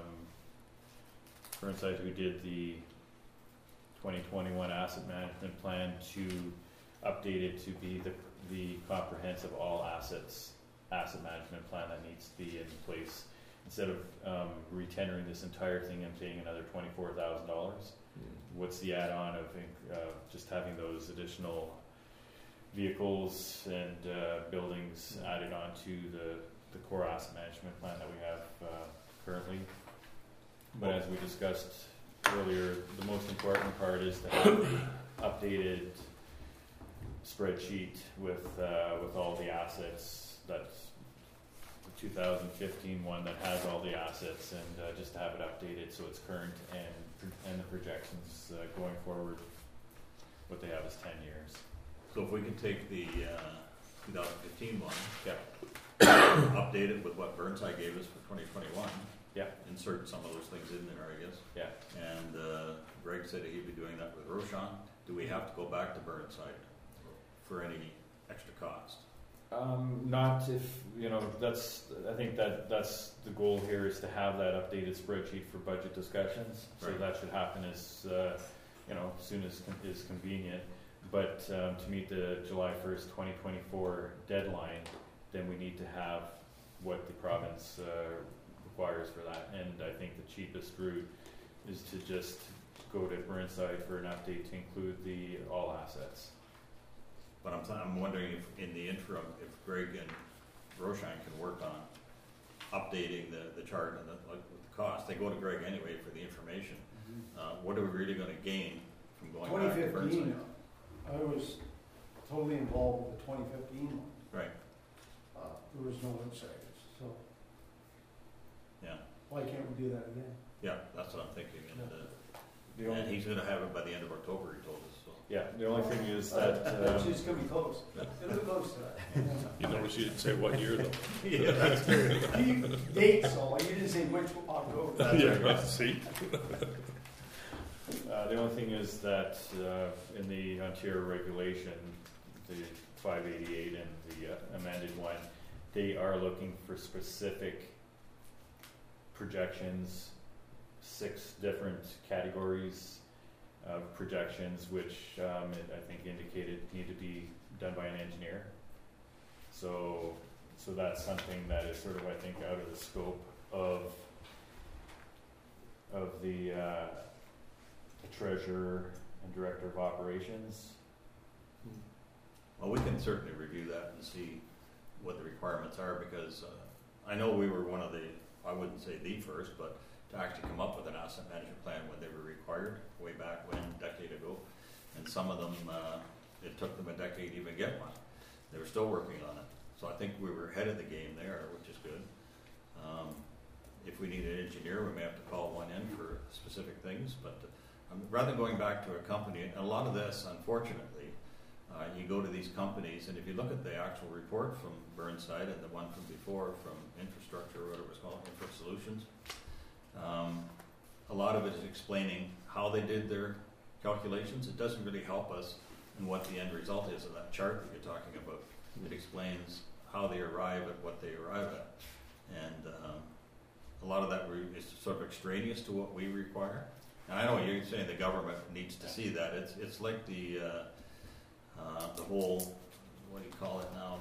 who did the 2021 asset management plan to update it to be the comprehensive all assets asset management plan that needs to be in place instead of retendering this entire thing and paying another $24,000. What's the add-on of just having those additional vehicles and buildings added onto the core asset management plan that we have currently? But as we discussed earlier, the most important part is to have the updated spreadsheet with all the assets. That's the 2015 one that has all the assets, and just to have it updated so it's current and the projections going forward. What they have is 10 years. So if we could take the 2015 one, Yeah. update it with what Burnside gave us for 2021. Yeah. Insert some of those things in there, I guess. Yeah. And Greg said he'd be doing that with Roshan. Do we have to go back to Burnside for any extra cost? Not if, I think that's the goal here is to have that updated spreadsheet for budget discussions. So Right. that should happen as soon as is convenient. But to meet the July 1st, 2024 deadline, then we need to have what the province requires for that. And I think the cheapest route is to just go to Burnside for an update to include the all assets. But I'm wondering if in the interim, if Greg and Roshan can work on updating the chart and the cost. They go to Greg anyway for the information. What are we really going to gain from going back to Burnside? 2015, I was totally involved with the 2015 one. Right, There was no outsiders, so yeah, why can't we do that again? yeah, that's what I'm thinking, The and only, he's gonna have it by the end of October, he told us, so. yeah, the only thing is that, That's just gonna be close. It'll be close to that. You notice you didn't say what year though. Yeah, that's Date, so you didn't say which October. Yeah, see? the only thing is that, in the Ontario regulation, the 588 and the amended one, they are looking for specific projections, 6 different categories of projections, which I think indicated need to be done by an engineer. So that's something that is sort of, I think, out of the scope of the treasurer and director of operations. Well, we can certainly review that and see what the requirements are, because I know we were one of the, I wouldn't say the first, but to actually come up with an asset management plan when they were required, way back when, a decade ago. And some of them, it took them a decade to even get one. They were still working on it. So I think we were ahead of the game there, which is good. If we need an engineer, we may have to call one in for specific things, but rather than going back to a company, and a lot of this, unfortunately, you go to these companies, and if you look at the actual report from Burnside and the one from before from Infrastructure, or whatever it's called, Infra Solutions, a lot of it is explaining how they did their calculations. It doesn't really help us in what the end result is of that chart that you're talking about. It explains how they arrive at what they arrive at. And a lot of that is sort of extraneous to what we require. And I know you're saying the government needs to see that. It's like the whole, what do you call it now,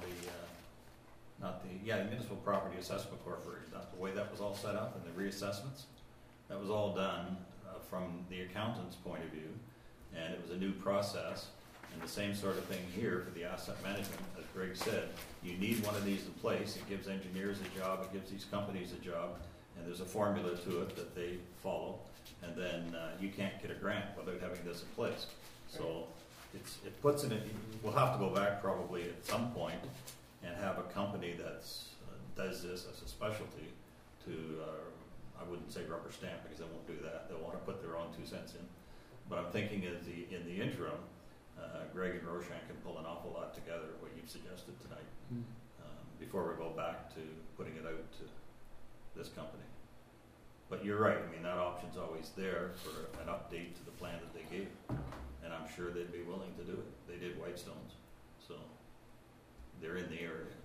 the Municipal Property Assessment Corporation, the way that was all set up and the reassessments. That was all done from the accountant's point of view, and it was a new process. And the same sort of thing here for the asset management, as Greg said. You need one of these in place. It gives engineers a job, it gives these companies a job, and there's a formula to it that they follow. And then you can't get a grant without having this in place. So it puts it in. We'll have to go back probably at some point and have a company that's does this as a specialty to. I wouldn't say rubber stamp, because they won't do that. They'll want to put their own 2 cents in. But I'm thinking in the interim, Greg and Roshan can pull an awful lot together, what you've suggested tonight, before we go back to putting it out to this company. But you're right. I mean, that option's always there for an update to the plan that they gave, and I'm sure they'd be willing to do it. They did Whitestones, so they're in the area.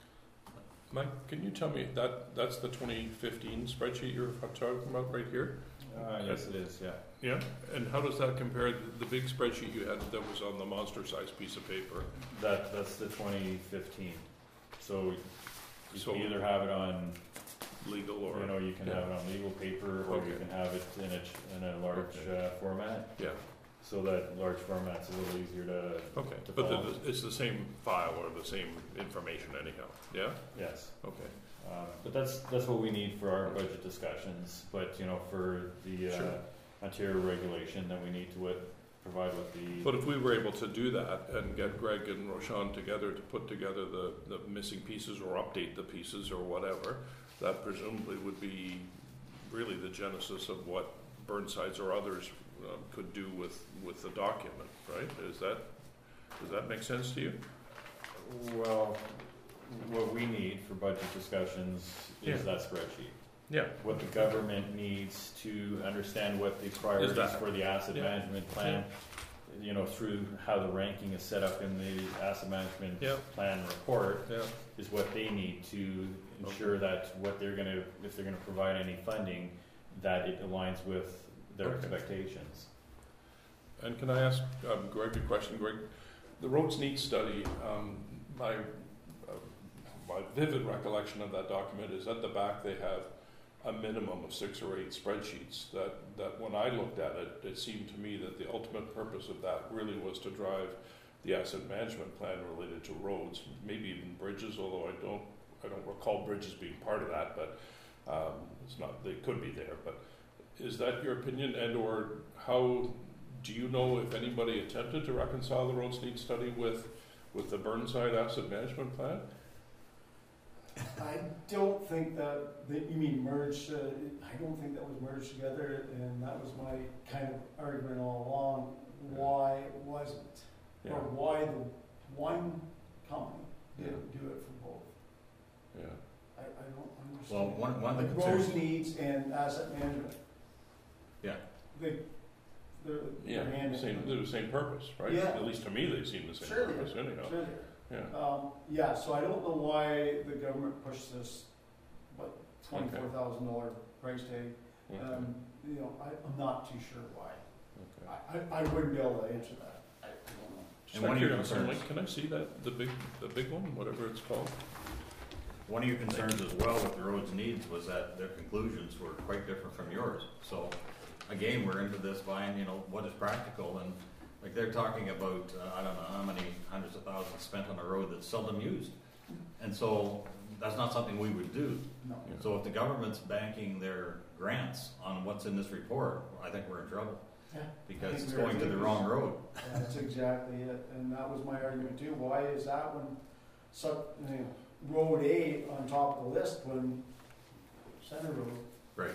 Mike, can you tell me, that's the 2015 spreadsheet you're talking about right here? Yes, it is, yeah. Yeah, and how does that compare to the big spreadsheet you had that was on the monster-sized piece of paper? That's the 2015. So you So- can either have it on, Legal or? you can have it on legal paper, or you Okay. can have it in a large format. Yeah, So that large format's a little easier to. okay, To but follow. it's the same file or the same information anyhow, yeah? Yes. Okay, But that's what we need for our budget discussions. But for the Sure. Ontario regulation, then we need to provide with the. but if we were able to do that and get Greg and Roshan together to put together the missing pieces or update the pieces or whatever, that presumably would be really the genesis of what Burnsides or others could do with the document, right? Does that make sense to you? Well, what we need for budget discussions Yeah. is that spreadsheet. Yeah. What the government needs to understand what the priorities that. for the asset Yeah. management plan, through how the ranking is set up in the asset management Yeah. plan report, Yeah. is what they need to ensure that if they're gonna provide any funding, that it aligns with their Okay. expectations. And can I ask Greg a question? Greg, the roads needs study, my vivid recollection of that document is at the back they have a minimum of 6 or 8 spreadsheets that when I looked at it, it seemed to me that the ultimate purpose of that really was to drive the asset management plan related to roads, maybe even bridges, although I don't recall bridges being part of that, but it's not, they could be there. But is that your opinion, and or how do you know if anybody attempted to reconcile the roads needs study with with the Burnside Asset Management Plan? I don't think you mean merged, I don't think that was merged together, and that was my kind of argument all along, why it wasn't. Yeah, Or why the one company didn't do it for both. yeah. I don't Well, understand. one of the Like concerns. road needs and asset management. Yeah. They're Yeah, hand in same, hand. they're the same purpose, right? Yeah. At least to me, they seem the same Sure they purpose anyhow. Sure. Yeah, Yeah, so I don't know why the government pushed this, $24,000 price tag. okay, You know, I'm not too sure why. okay. I wouldn't be able to answer that. I don't know. Just And out one of of your curiosity, concerns- Mike, can I see that, the big one, whatever it's called? One of your concerns as well with the roads needs was that their conclusions were quite different from yours. So, again, we're into this buying, what is practical, and like they're talking about, I don't know how many hundreds of thousands spent on a road that's seldom used. And so, that's not something we would do. No. Yeah. So if the government's banking their grants on what's in this report, I think we're in trouble. Yeah. Because I think it's we're going to the ridiculous. wrong road. That's exactly it, and that was my argument too. Why is that one, Road A on top of the list when Center Road, Right.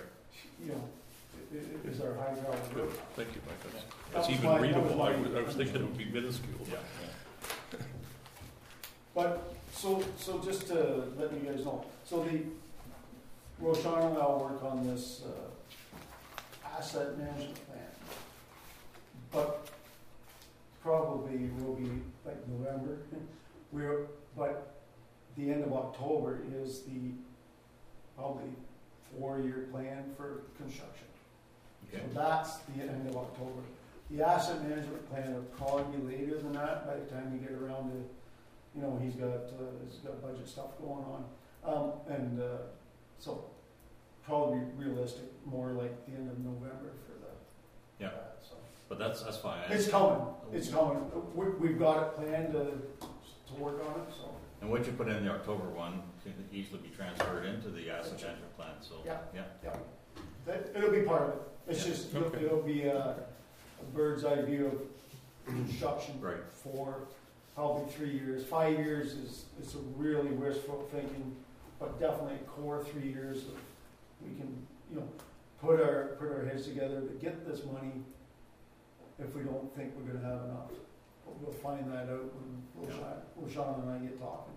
is our high priority Good, road? thank you, Mike, That that's was even my- readable, that was I my- was thinking it would be minuscule. Yeah. But, so just to let you guys know, so Roshan and I'll work on this, asset management plan. But probably will be like November, but the end of October is the probably 4-year plan for construction. Okay. So that's the end of October. The asset management plan will probably be later than that, by the time we get around to, he's got budget stuff going on. So probably realistic, more like the end of November for the. Yeah. So. But that's fine. It's coming, we've got it planned to work on it, so. And what you put in the October one can easily be transferred into the asset management plan, so. Yeah. Yeah. It'll be part of it. It's Yeah. just, Okay. it'll be a bird's eye view of construction Right. for probably 3 years. 5 years is a really wishful thinking, but definitely a core 3 years of, we can, put our heads together to get this money if we don't think we're gonna have enough. But we'll find that out when Roshan and I get talking.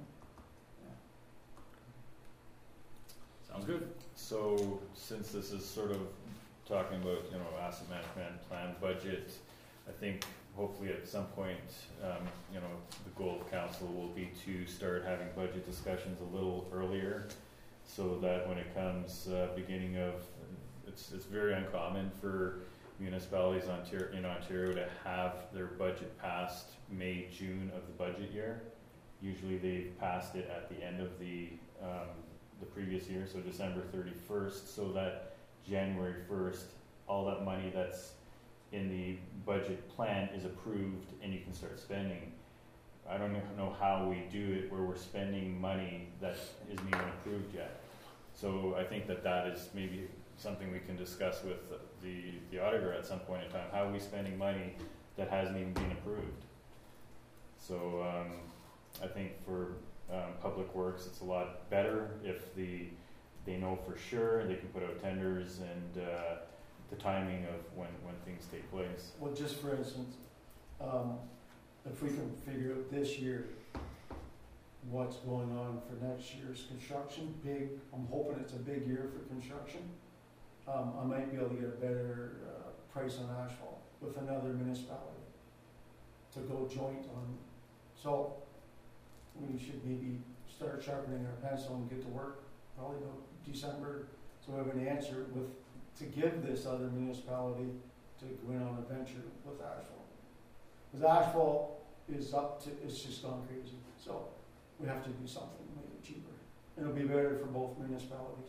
Sounds good. So, since this is sort of talking about, asset management plan, budget, I think hopefully at some point, the goal of council will be to start having budget discussions a little earlier, so that when it comes, beginning of, it's very uncommon for municipalities in Ontario to have their budget passed May, June of the budget year. Usually they've passed it at the end of the previous year, so December 31st, so that January 1st, all that money that's in the budget plan is approved and you can start spending. I don't know how we do it where we're spending money that isn't even approved yet. So I think that is maybe something we can discuss with the auditor at some point in time. How are we spending money that hasn't even been approved? So I think for Public Works, it's a lot better if they know for sure, they can put out tenders and the timing of when things take place. Well, just for instance, if we can figure out this year what's going on for next year's construction, I'm hoping it's a big year for construction. I might be able to get a better price on asphalt with another municipality to go joint on. So we should maybe start sharpening our pencil and get to work probably about December, so we have an answer to give this other municipality to go in on a venture with asphalt. Because asphalt it's just gone crazy, so we have to do something to make it cheaper. It'll be better for both municipalities.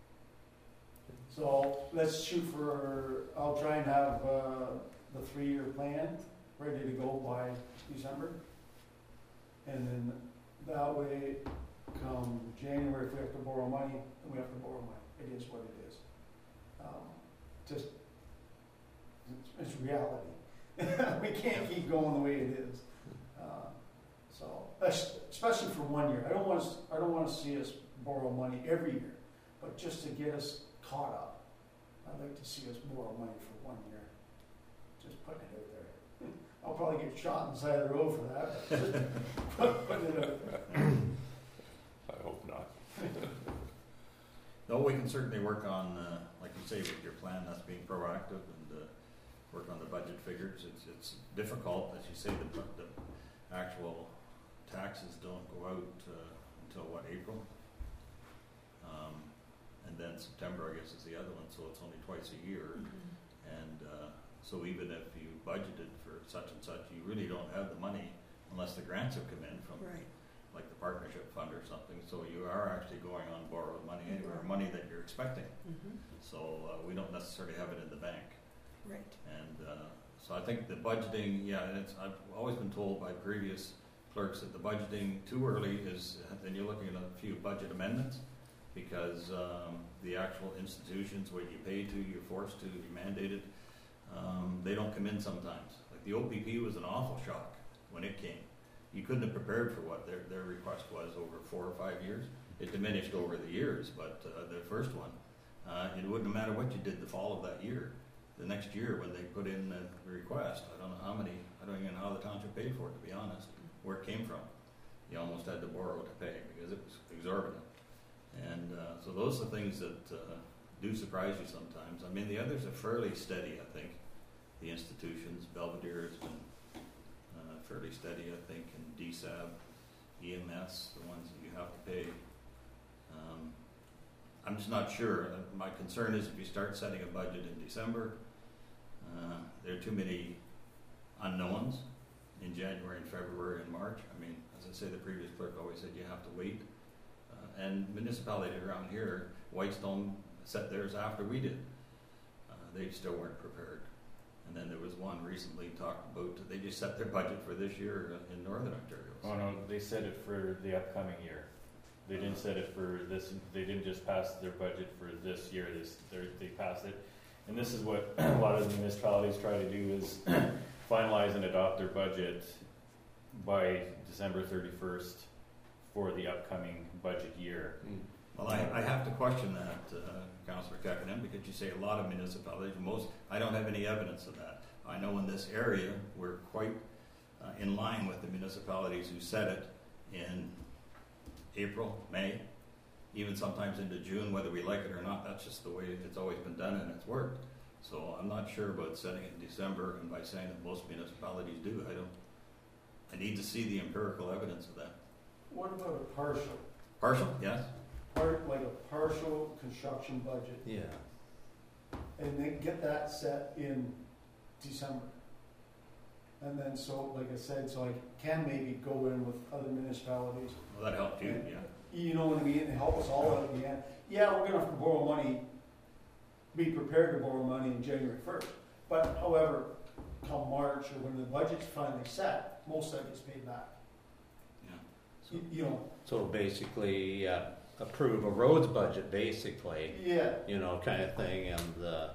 So let's shoot for, I'll try and have the 3-year plan ready to go by December. And then that way, come January, if we have to borrow money, then we have to borrow money. It is what it is. It's reality. We can't keep going the way it is. So especially for 1 year. I don't want to see us borrow money every year, but just to get us caught up. I'd like to see us borrow money for 1 year. Just putting it out there. I'll probably get shot on the side of the road for that. But just putting it out there. I hope not. No, we can certainly work on, like you say, with your plan, that's being proactive and work on the budget figures. It's difficult, as you say, the actual taxes don't go out until what, April? And then September, I guess, is the other one, so it's only twice a year. And so even if you budgeted for such and such, you really don't have the money unless the grants have come in from Right. like the partnership fund or something. So you are actually going on borrowed money anyway, or money that you're expecting. So we don't necessarily have it in the bank. Right. And so I think the budgeting, I've always been told by previous clerks that the budgeting too early is, then you're looking at a few budget amendments, because the actual institutions, what you pay to, you're forced to, you're mandated, they don't come in sometimes. Like the OPP was an awful shock when it came. You couldn't have prepared for what their request was over 4 or 5 years. It diminished over the years, but the first one, it wouldn't matter what you did the fall of that year. The next year when they put in the request, I don't know how many, I don't even know how the township paid for it, to be honest, where it came from. You almost had to borrow to pay because it was exorbitant. And so those are things that do surprise you sometimes. I mean, the others are fairly steady, I think. The institutions, Belvedere has been fairly steady, I think, and DSAB, EMS, the ones that you have to pay. I'm just not sure. My concern is if you start setting a budget in December, there are too many unknowns in January and February and March. I mean, as I say, the previous clerk always said you have to wait. And municipalities around here, Whitestone set theirs after we did. They still weren't prepared. And then there was one recently talked about, they just set their budget for this year in Northern Ontario. Oh no, they set it for the upcoming year. They didn't set it for this, they didn't just pass their budget for this year, they passed it. And this is what a lot of the municipalities try to do is finalize and adopt their budget by December 31st for the upcoming budget year. Well, I have to question that, Councillor Kekkonen, because you say a lot of municipalities, I don't have any evidence of that. I know in this area, we're quite in line with the municipalities who set it in April, May, even sometimes into June, whether we like it or not. That's just the way it's always been done and it's worked. So I'm not sure about setting it in December, and by saying that most municipalities do, I need to see the empirical evidence of that. What about a partial? Partial, yes. Like a partial construction budget, Yeah. and then get that set in December. And then, so, like I said, so I can maybe go in with other municipalities. Well, that helped you, yeah. You know what I mean? And help us all out at the end. Yeah, we're gonna have to borrow money, be prepared to borrow money in January 1st. But however, come March or when the budget's finally set, most of it gets paid back. Yeah. You know. So basically, approve a roads budget, basically, Yeah. you know, kind of thing, and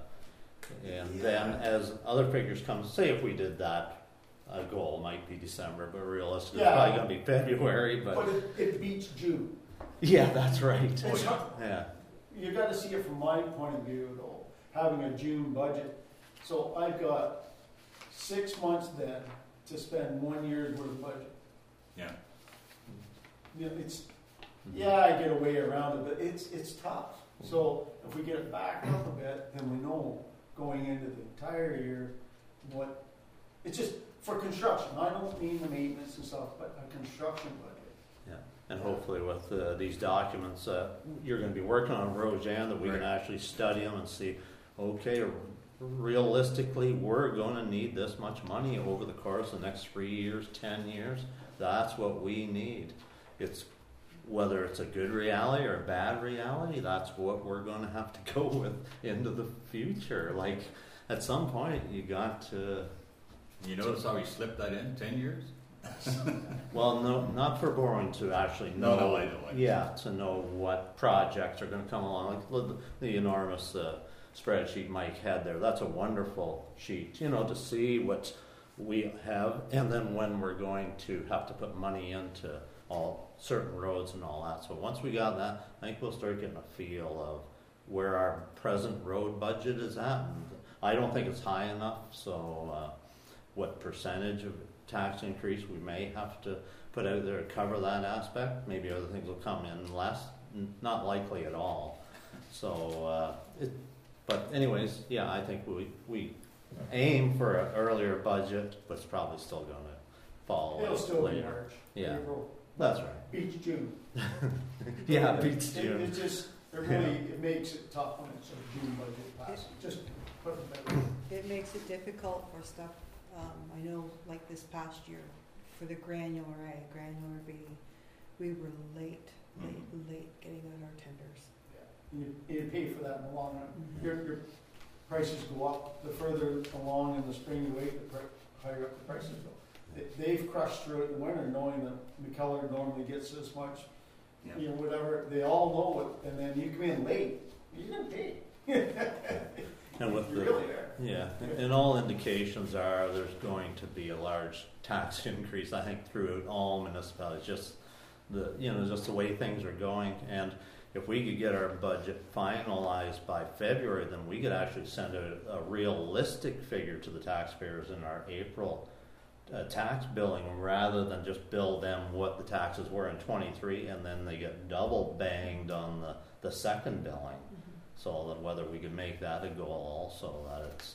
then as other figures come, say if we did that, a goal might be December, but realistically, it's probably going to be February. But it beats June. Yeah, that's right. It's not, Yeah. you got to see it from my point of view, though, having a June budget. So I've got 6 months then to spend 1 year's worth of budget. Yeah. You know, I get a way around it, but it's tough. So if we get it back up a bit, then we know going into the entire year what it's just for construction. I don't mean the maintenance and stuff, but a construction budget. Yeah, and hopefully with these documents you're going to be working on, Roseanne, that we can actually study them and see, okay, realistically, we're going to need this much money over the course of the next 3 years, 10 years. That's what we need. It's whether it's a good reality or a bad reality, that's what we're going to have to go with into the future. Like, at some point, you got to... You notice how he slipped that in, 10 years? Well, no, not for borrowing, to actually know. No, I know. Yeah, to know what projects are going to come along. Like the enormous spreadsheet Mike had there. That's a wonderful sheet, you know, to see what's we have, and then when we're going to have to put money into all certain roads and all that. So once we got that, I think we'll start getting a feel of where our present road budget is at. And I don't think it's high enough, so what percentage of tax increase we may have to put out there to cover that aspect. Maybe other things will come in less, not likely at all. So, but anyways, yeah, I think we aim for an earlier budget, but it's probably still going to fall It'll still be later. March. Yeah. April. That's right. Beats June. Yeah, beats It June. just, it really, it makes it tough when it's a June budget pass. Just put it that way. It makes it difficult for stuff, I know, like this past year, for the granular A, granular B, we were late getting out our tenders. You pay for that in the long run. Your prices go up, the further along in the spring you wait, the higher up the prices go. They've crushed through it in the winter knowing that McKellar normally gets this much, you know, whatever, they all know it, and then you come in late, you're gonna pay. And with You're the, really there. yeah, and all indications are there's going to be a large tax increase, I think, throughout all municipalities, just just the way things are going. And if we could get our budget finalized by February, then we could actually send a realistic figure to the taxpayers in our April tax billing, rather than just bill them what the taxes were in 23 and then they get double banged on the second billing. So that whether we could make that a goal also, that it's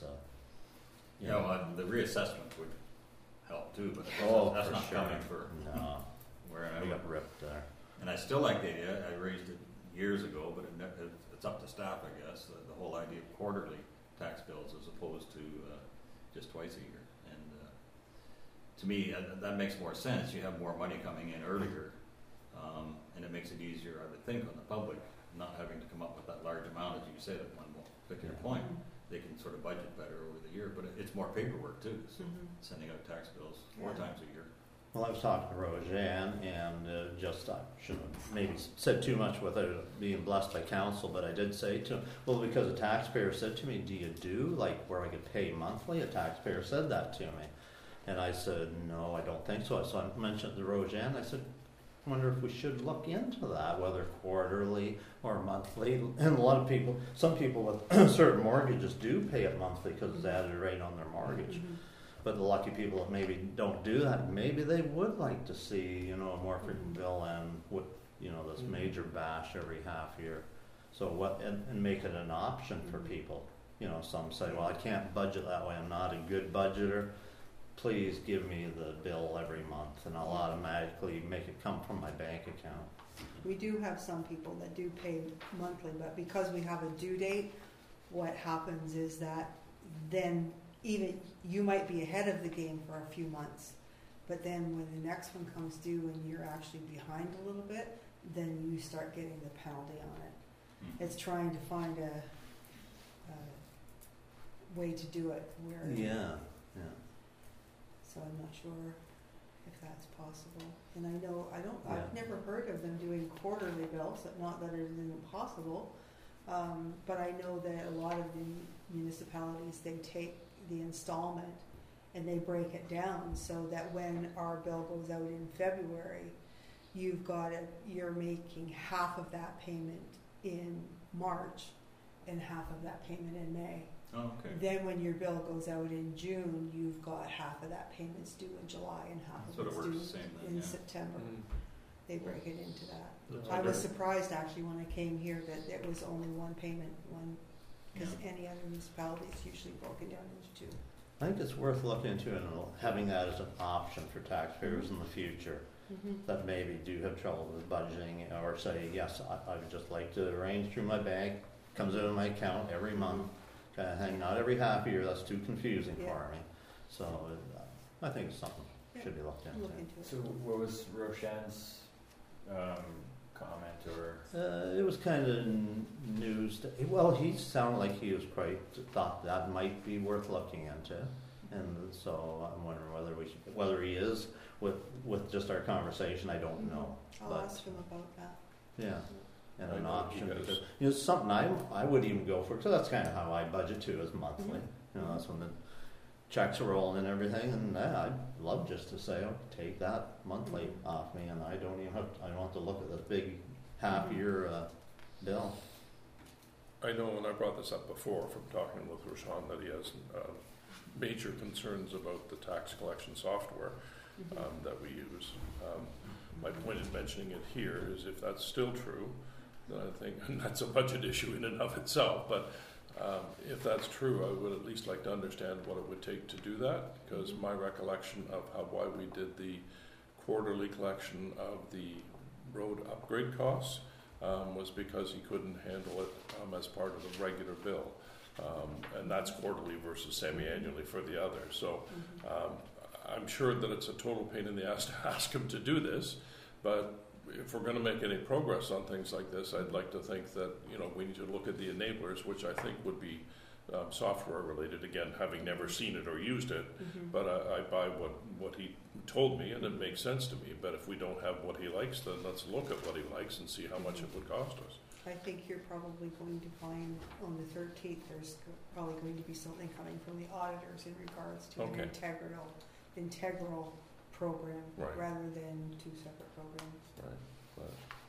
the reassessment would help too, but that's for not sure. coming for No, where we I got ripped there. And I still like the idea. I raised it years ago, but it's up to staff, I guess. The whole idea of quarterly tax bills as opposed to just twice a year. And to me, that makes more sense. You have more money coming in earlier, and it makes it easier, I would think, on the public, not having to come up with that large amount, as you said, at one particular point. They can sort of budget better over the year, but it's more paperwork too. So sending out tax bills 4 times a year. Well, I was talking to Roseanne, and I shouldn't have maybe said too much without being blessed by council, but I did say to him, well, because a taxpayer said to me, do you do like where I could pay monthly? A taxpayer said that to me. And I said, no, I don't think so. So I mentioned to Roseanne, I said, I wonder if we should look into that, whether quarterly or monthly. And a lot of people, some people with certain mortgages do pay it monthly because it's added right on their mortgage. But the lucky people that maybe don't do that, maybe they would like to see, a more frequent bill and with, this major bash every half year. So and make it an option for people. Some say, well, I can't budget that way. I'm not a good budgeter. Please give me the bill every month and I'll automatically make it come from my bank account. We do have some people that do pay monthly, but because we have a due date, what happens is that then even you might be ahead of the game for a few months, but then when the next one comes due and you're actually behind a little bit, then you start getting the penalty on it. It's trying to find a way to do it where. Yeah. So I'm not sure if that's possible. And I've never heard of them doing quarterly bills, not that it isn't possible. But I know that a lot of the municipalities, they take the installment and they break it down so that when our bill goes out in February, you're making half of that payment in March and half of that payment in May. Oh, okay. Then when your bill goes out in June, you've got half of that payment's due in July and half of Sort of it's works due the same then, in yeah. September. They break it into that. That's I was great. surprised actually when I came here that it was only one payment, because any other municipality is usually broken down into 2. I think it's worth looking into and having that as an option for taxpayers in the future that maybe do have trouble with budgeting, or say, yes, I would just like to arrange through my bank, comes out of my account every month, kind of thing, not every half year, that's too confusing for me. So I think it's something should be looked into. Look into it. So what was Roshan's comment or? It was kind of news. Well, he sounded like he was thought that might be worth looking into, and so I'm wondering whether he is with just our conversation. I don't know. I'll ask him about that. Yeah, and I an know option he does. because something I would even go for, because that's kind of how I budget too, is monthly. That's when the checks are rolling and everything, and I'd love just to say, oh, take that monthly off me, and I don't have to look at this big half-year bill. I know, and I brought this up before from talking with Rashawn, that he has major concerns about the tax collection software that we use. My point in mentioning it here is if that's still true, then I think, and that's a budget issue in and of itself, but if that's true, I would at least like to understand what it would take to do that, because my recollection of why we did the quarterly collection of the road upgrade costs was because he couldn't handle it as part of the regular bill. And that's quarterly versus semi-annually for the other. So I'm sure that it's a total pain in the ass to ask him to do this, but if we're going to make any progress on things like this, I'd like to think that, you know, we need to look at the enablers, which I think would be software related, again, having never seen it or used it, but I buy what he told me, and it makes sense to me. But if we don't have what he likes, then let's look at what he likes and see how much it would cost us. I think you're probably going to find on the 13th, there's probably going to be something coming from the auditors in regards to an integral program, Right. rather than two separate programs. Right.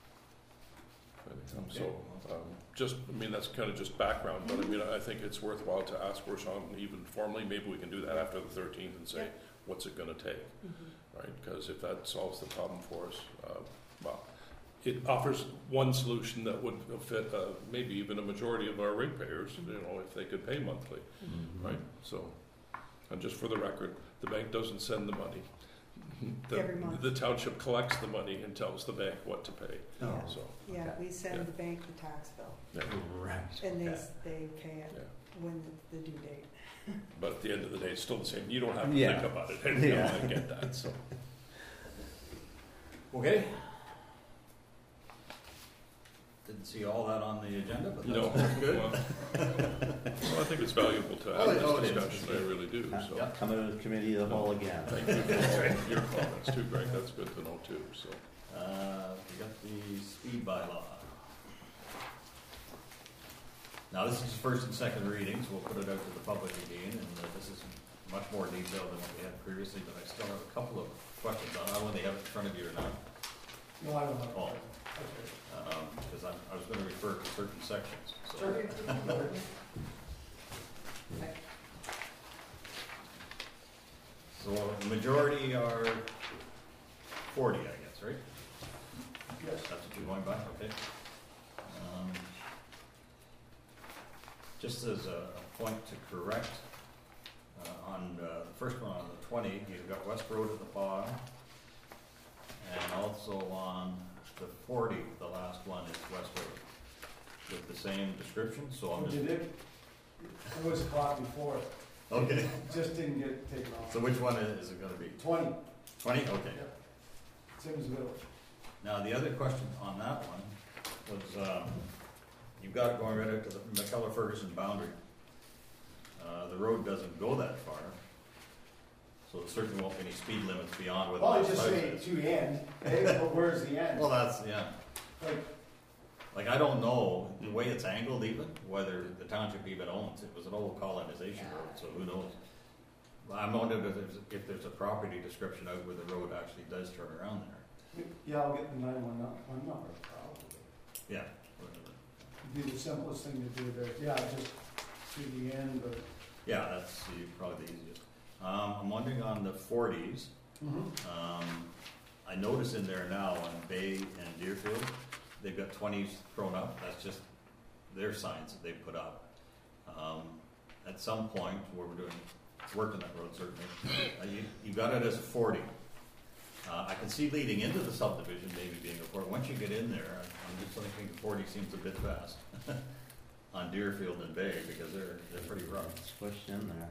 Just, I mean, that's kind of just background, but I mean, I think it's worthwhile to ask Rashawn even formally. Maybe we can do that after the 13th and say, Yeah. what's it going to take, right? Because if that solves the problem for us, well, it offers one solution that would fit maybe even a majority of our ratepayers, you know, if they could pay monthly, right? So, and just for the record, the bank doesn't send the money. Every month. The township collects the money and tells the bank what to pay. Yeah. So, Yeah, we send Yeah. the bank the tax bill, yeah. Right. and Okay. they pay it Yeah. when the due date. But at the end of the day, it's still the same. You don't have to Yeah. think about it. And, you know, I get that. So, Okay. Didn't see all that on the agenda, but no, that's good. Well, I think it's valuable to have this discussion. I really do. So, Yeah. Come to the committee of the whole again. thank you for all your comments too, Greg. That's good to know too. So, We got the speed bylaw. Now, this is first and second readings. We'll put it out to the public again, and this is much more detailed than what we had previously, but I still have a couple of questions on it. I don't know whether they have it in front of you or not. No, I don't know. Oh. Okay. Because I was going to refer to certain sections. So. Sorry. So the majority are 40, I guess, right? Yes. That's what you're going by, okay. Just as a point to correct, on the first one, on the 20, you've got West Road at the bottom, and also on the 40, the last one is West Road, with the same description, so I'm just... It was caught before. Okay, It just didn't get taken off. so which one is it going to be? 20, 20? Okay. Sims Village. Now, the other question on that one was, you've got it going right out to the McKellar-Ferguson boundary. The road doesn't go that far, so there certainly won't be any speed limits beyond what the Well, I last just house say is. to end, hey, but where's the end? Well, that's, yeah. Like, I don't know, the way it's angled even, whether the township even owns, it was an old colonization road, so who knows? I'm wondering if there's a property description out where the road actually does turn around there. yeah, I'll get the 911 number, probably. Yeah, whatever. It'd be the simplest thing to do there. Yeah, just to the end, but. Yeah, that's probably the easiest. I'm wondering on the 40s, I notice in there now on Bay and Deerfield, they've got 20s thrown up. That's just their signs that they put up. At some point, where we're doing work on that road, certainly, you got it as a 40. I can see leading into the subdivision maybe being a 40. Once you get in there, I'm just thinking 40 seems a bit fast on Deerfield and Bay because they're pretty rough. Squished in there.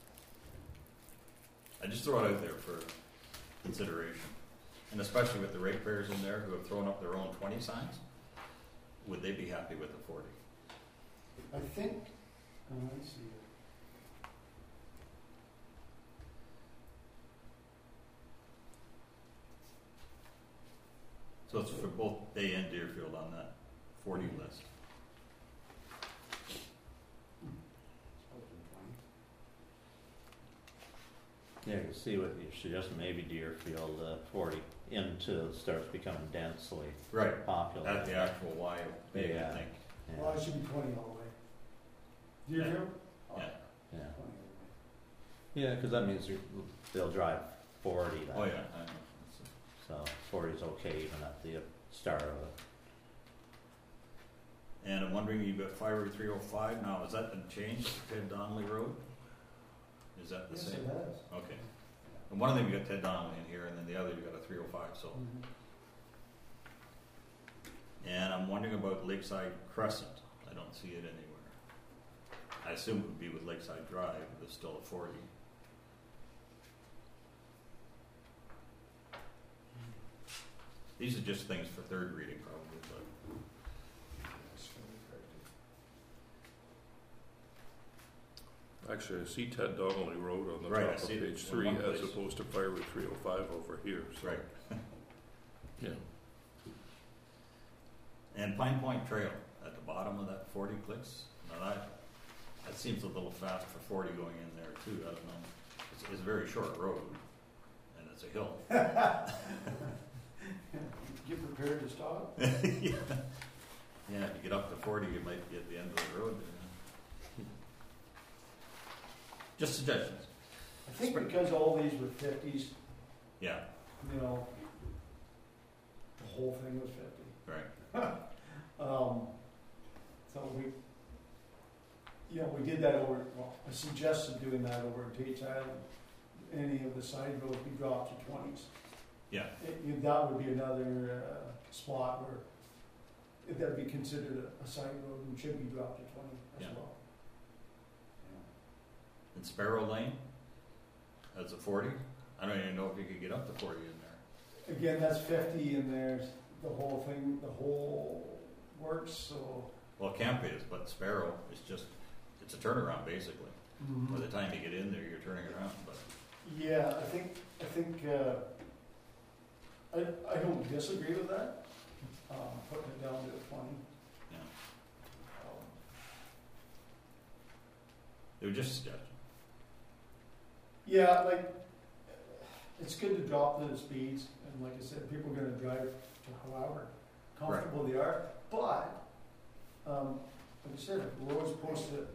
I just throw it out there for consideration. And especially with the ratepayers in there who have thrown up their own 20 signs, would they be happy with the 40? I think, let's see. So it's for both Bay and Deerfield on that 40 list. Yeah, you see what you suggest, maybe Deerfield, 40 into starts becoming densely Right, populated. at the actual Y, maybe, Yeah. I think. Yeah. Well, it should be 20 all the way. Do you Yeah. hear? Yeah. Yeah. 20 all Yeah, because that means they'll drive 40 then. Oh, yeah, I know. So 40 is okay even at the start of it. And I'm wondering, you've got Fiber 305 now, has that been changed to Ted Donnelly Road? Is that the the way. Yes, same? it has. Okay. And one of them you got Ted Donnelly in here, and then the other you got a 305, so. Mhm. And I'm wondering about Lakeside Crescent. I don't see it anywhere. I assume it would be with Lakeside Drive, but it's still a 40. These are just things for third reading probably, but That's really correct. Actually, I see Ted Donnelly Road on the Right, I top of see it page in 3 one as place. opposed to Fiber 305 over here. So, right. yeah. And Pine Point Trail at the bottom of that 40 clicks. Now that seems a little fast for 40 going in there too. I don't know. It's a very short road, and it's a hill. Get prepared to stop. Yeah, if you get up to 40, you might be at the end of the road. Just suggestions. I think because all these were 50s, Yeah, you know, the whole thing was 50. right. So we did that over, well, I suggested doing that over at Tate's Island. Any of the side roads we dropped to 20s. Yeah, That would be another spot where that'd be considered a side road and should be dropped to 20 as Yeah. well. and Sparrow Lane as a 40. I don't even know if you could get up to 40 in there. Again, that's 50 and there's the whole thing, the whole works, so. Well, Camp is, but Sparrow is it's a turnaround basically. By the time you get in there, you're turning around. But Yeah, I think I don't disagree with that, putting it down to 20. yeah, Um, they were just suggestions. Yeah, like, it's good to drop the speeds, and like I said, people are gonna drive to however comfortable they are, but, like I said, if the road's posted,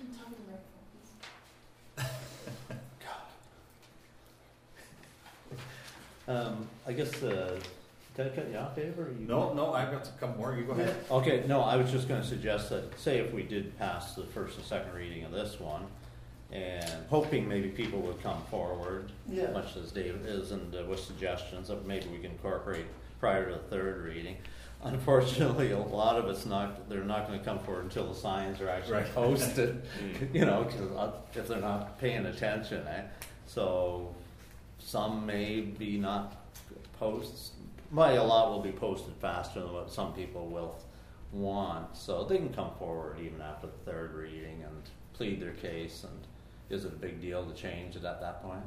I guess, did I cut you off, Dave, or you? No, I've got a couple more. You go ahead. Okay, no, I was just gonna suggest that, say if we did pass the first and second reading of this one, and hoping maybe people would come forward, yeah, much as David is, and with suggestions that maybe we can incorporate prior to the third reading. Unfortunately, a lot of it's they're not gonna come forward until the signs are actually Right. posted, you know, 'cause if they're not paying attention, So, some may be not posts, but a lot will be posted faster than what some people will want, so they can come forward even after the third reading and plead their case, and is it a big deal to change it at that point?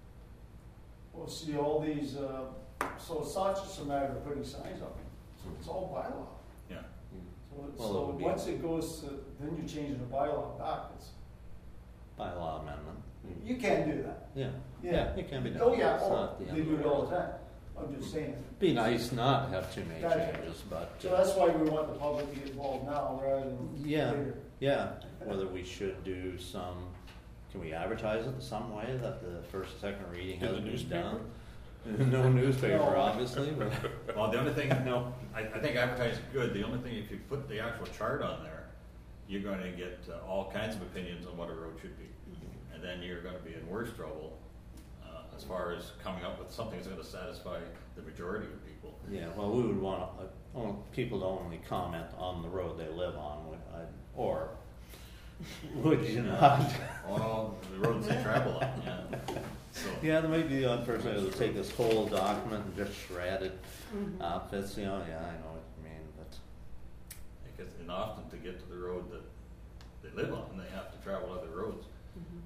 we'll see all these, so it's not just a matter of putting signs up, so it's all bylaw. Yeah, So, Well, it so would be- once it goes to, then you're changing the bylaw back, Bylaw amendment. you can do that. Yeah, Yeah. it can be done. Oh, yeah, It's not the they end of do the it all world. the time, I'm just saying. Be nice not to have too many Gotcha. changes, but, So that's why we want the public to get involved now rather than Yeah. later. yeah, whether we should do some, can we advertise it some way that the first and second reading In the has been newspaper? done? No newspaper, No. obviously, but, well, the only thing, I think advertising is good. The only thing, if you put the actual chart on there, you're going to get all kinds of opinions on what a road should be. And then you're going to be in worse trouble as far as coming up with something that's going to satisfy the majority of people. yeah, well, we would want people to only comment on the road they live on, or would you not? Oh no, the roads they travel on, yeah. So, Yeah, there might be the odd person who will take this whole document and just shred it up, it's, yeah, I know what you mean, but. because and often to get to the road that they live on, they have to travel other roads.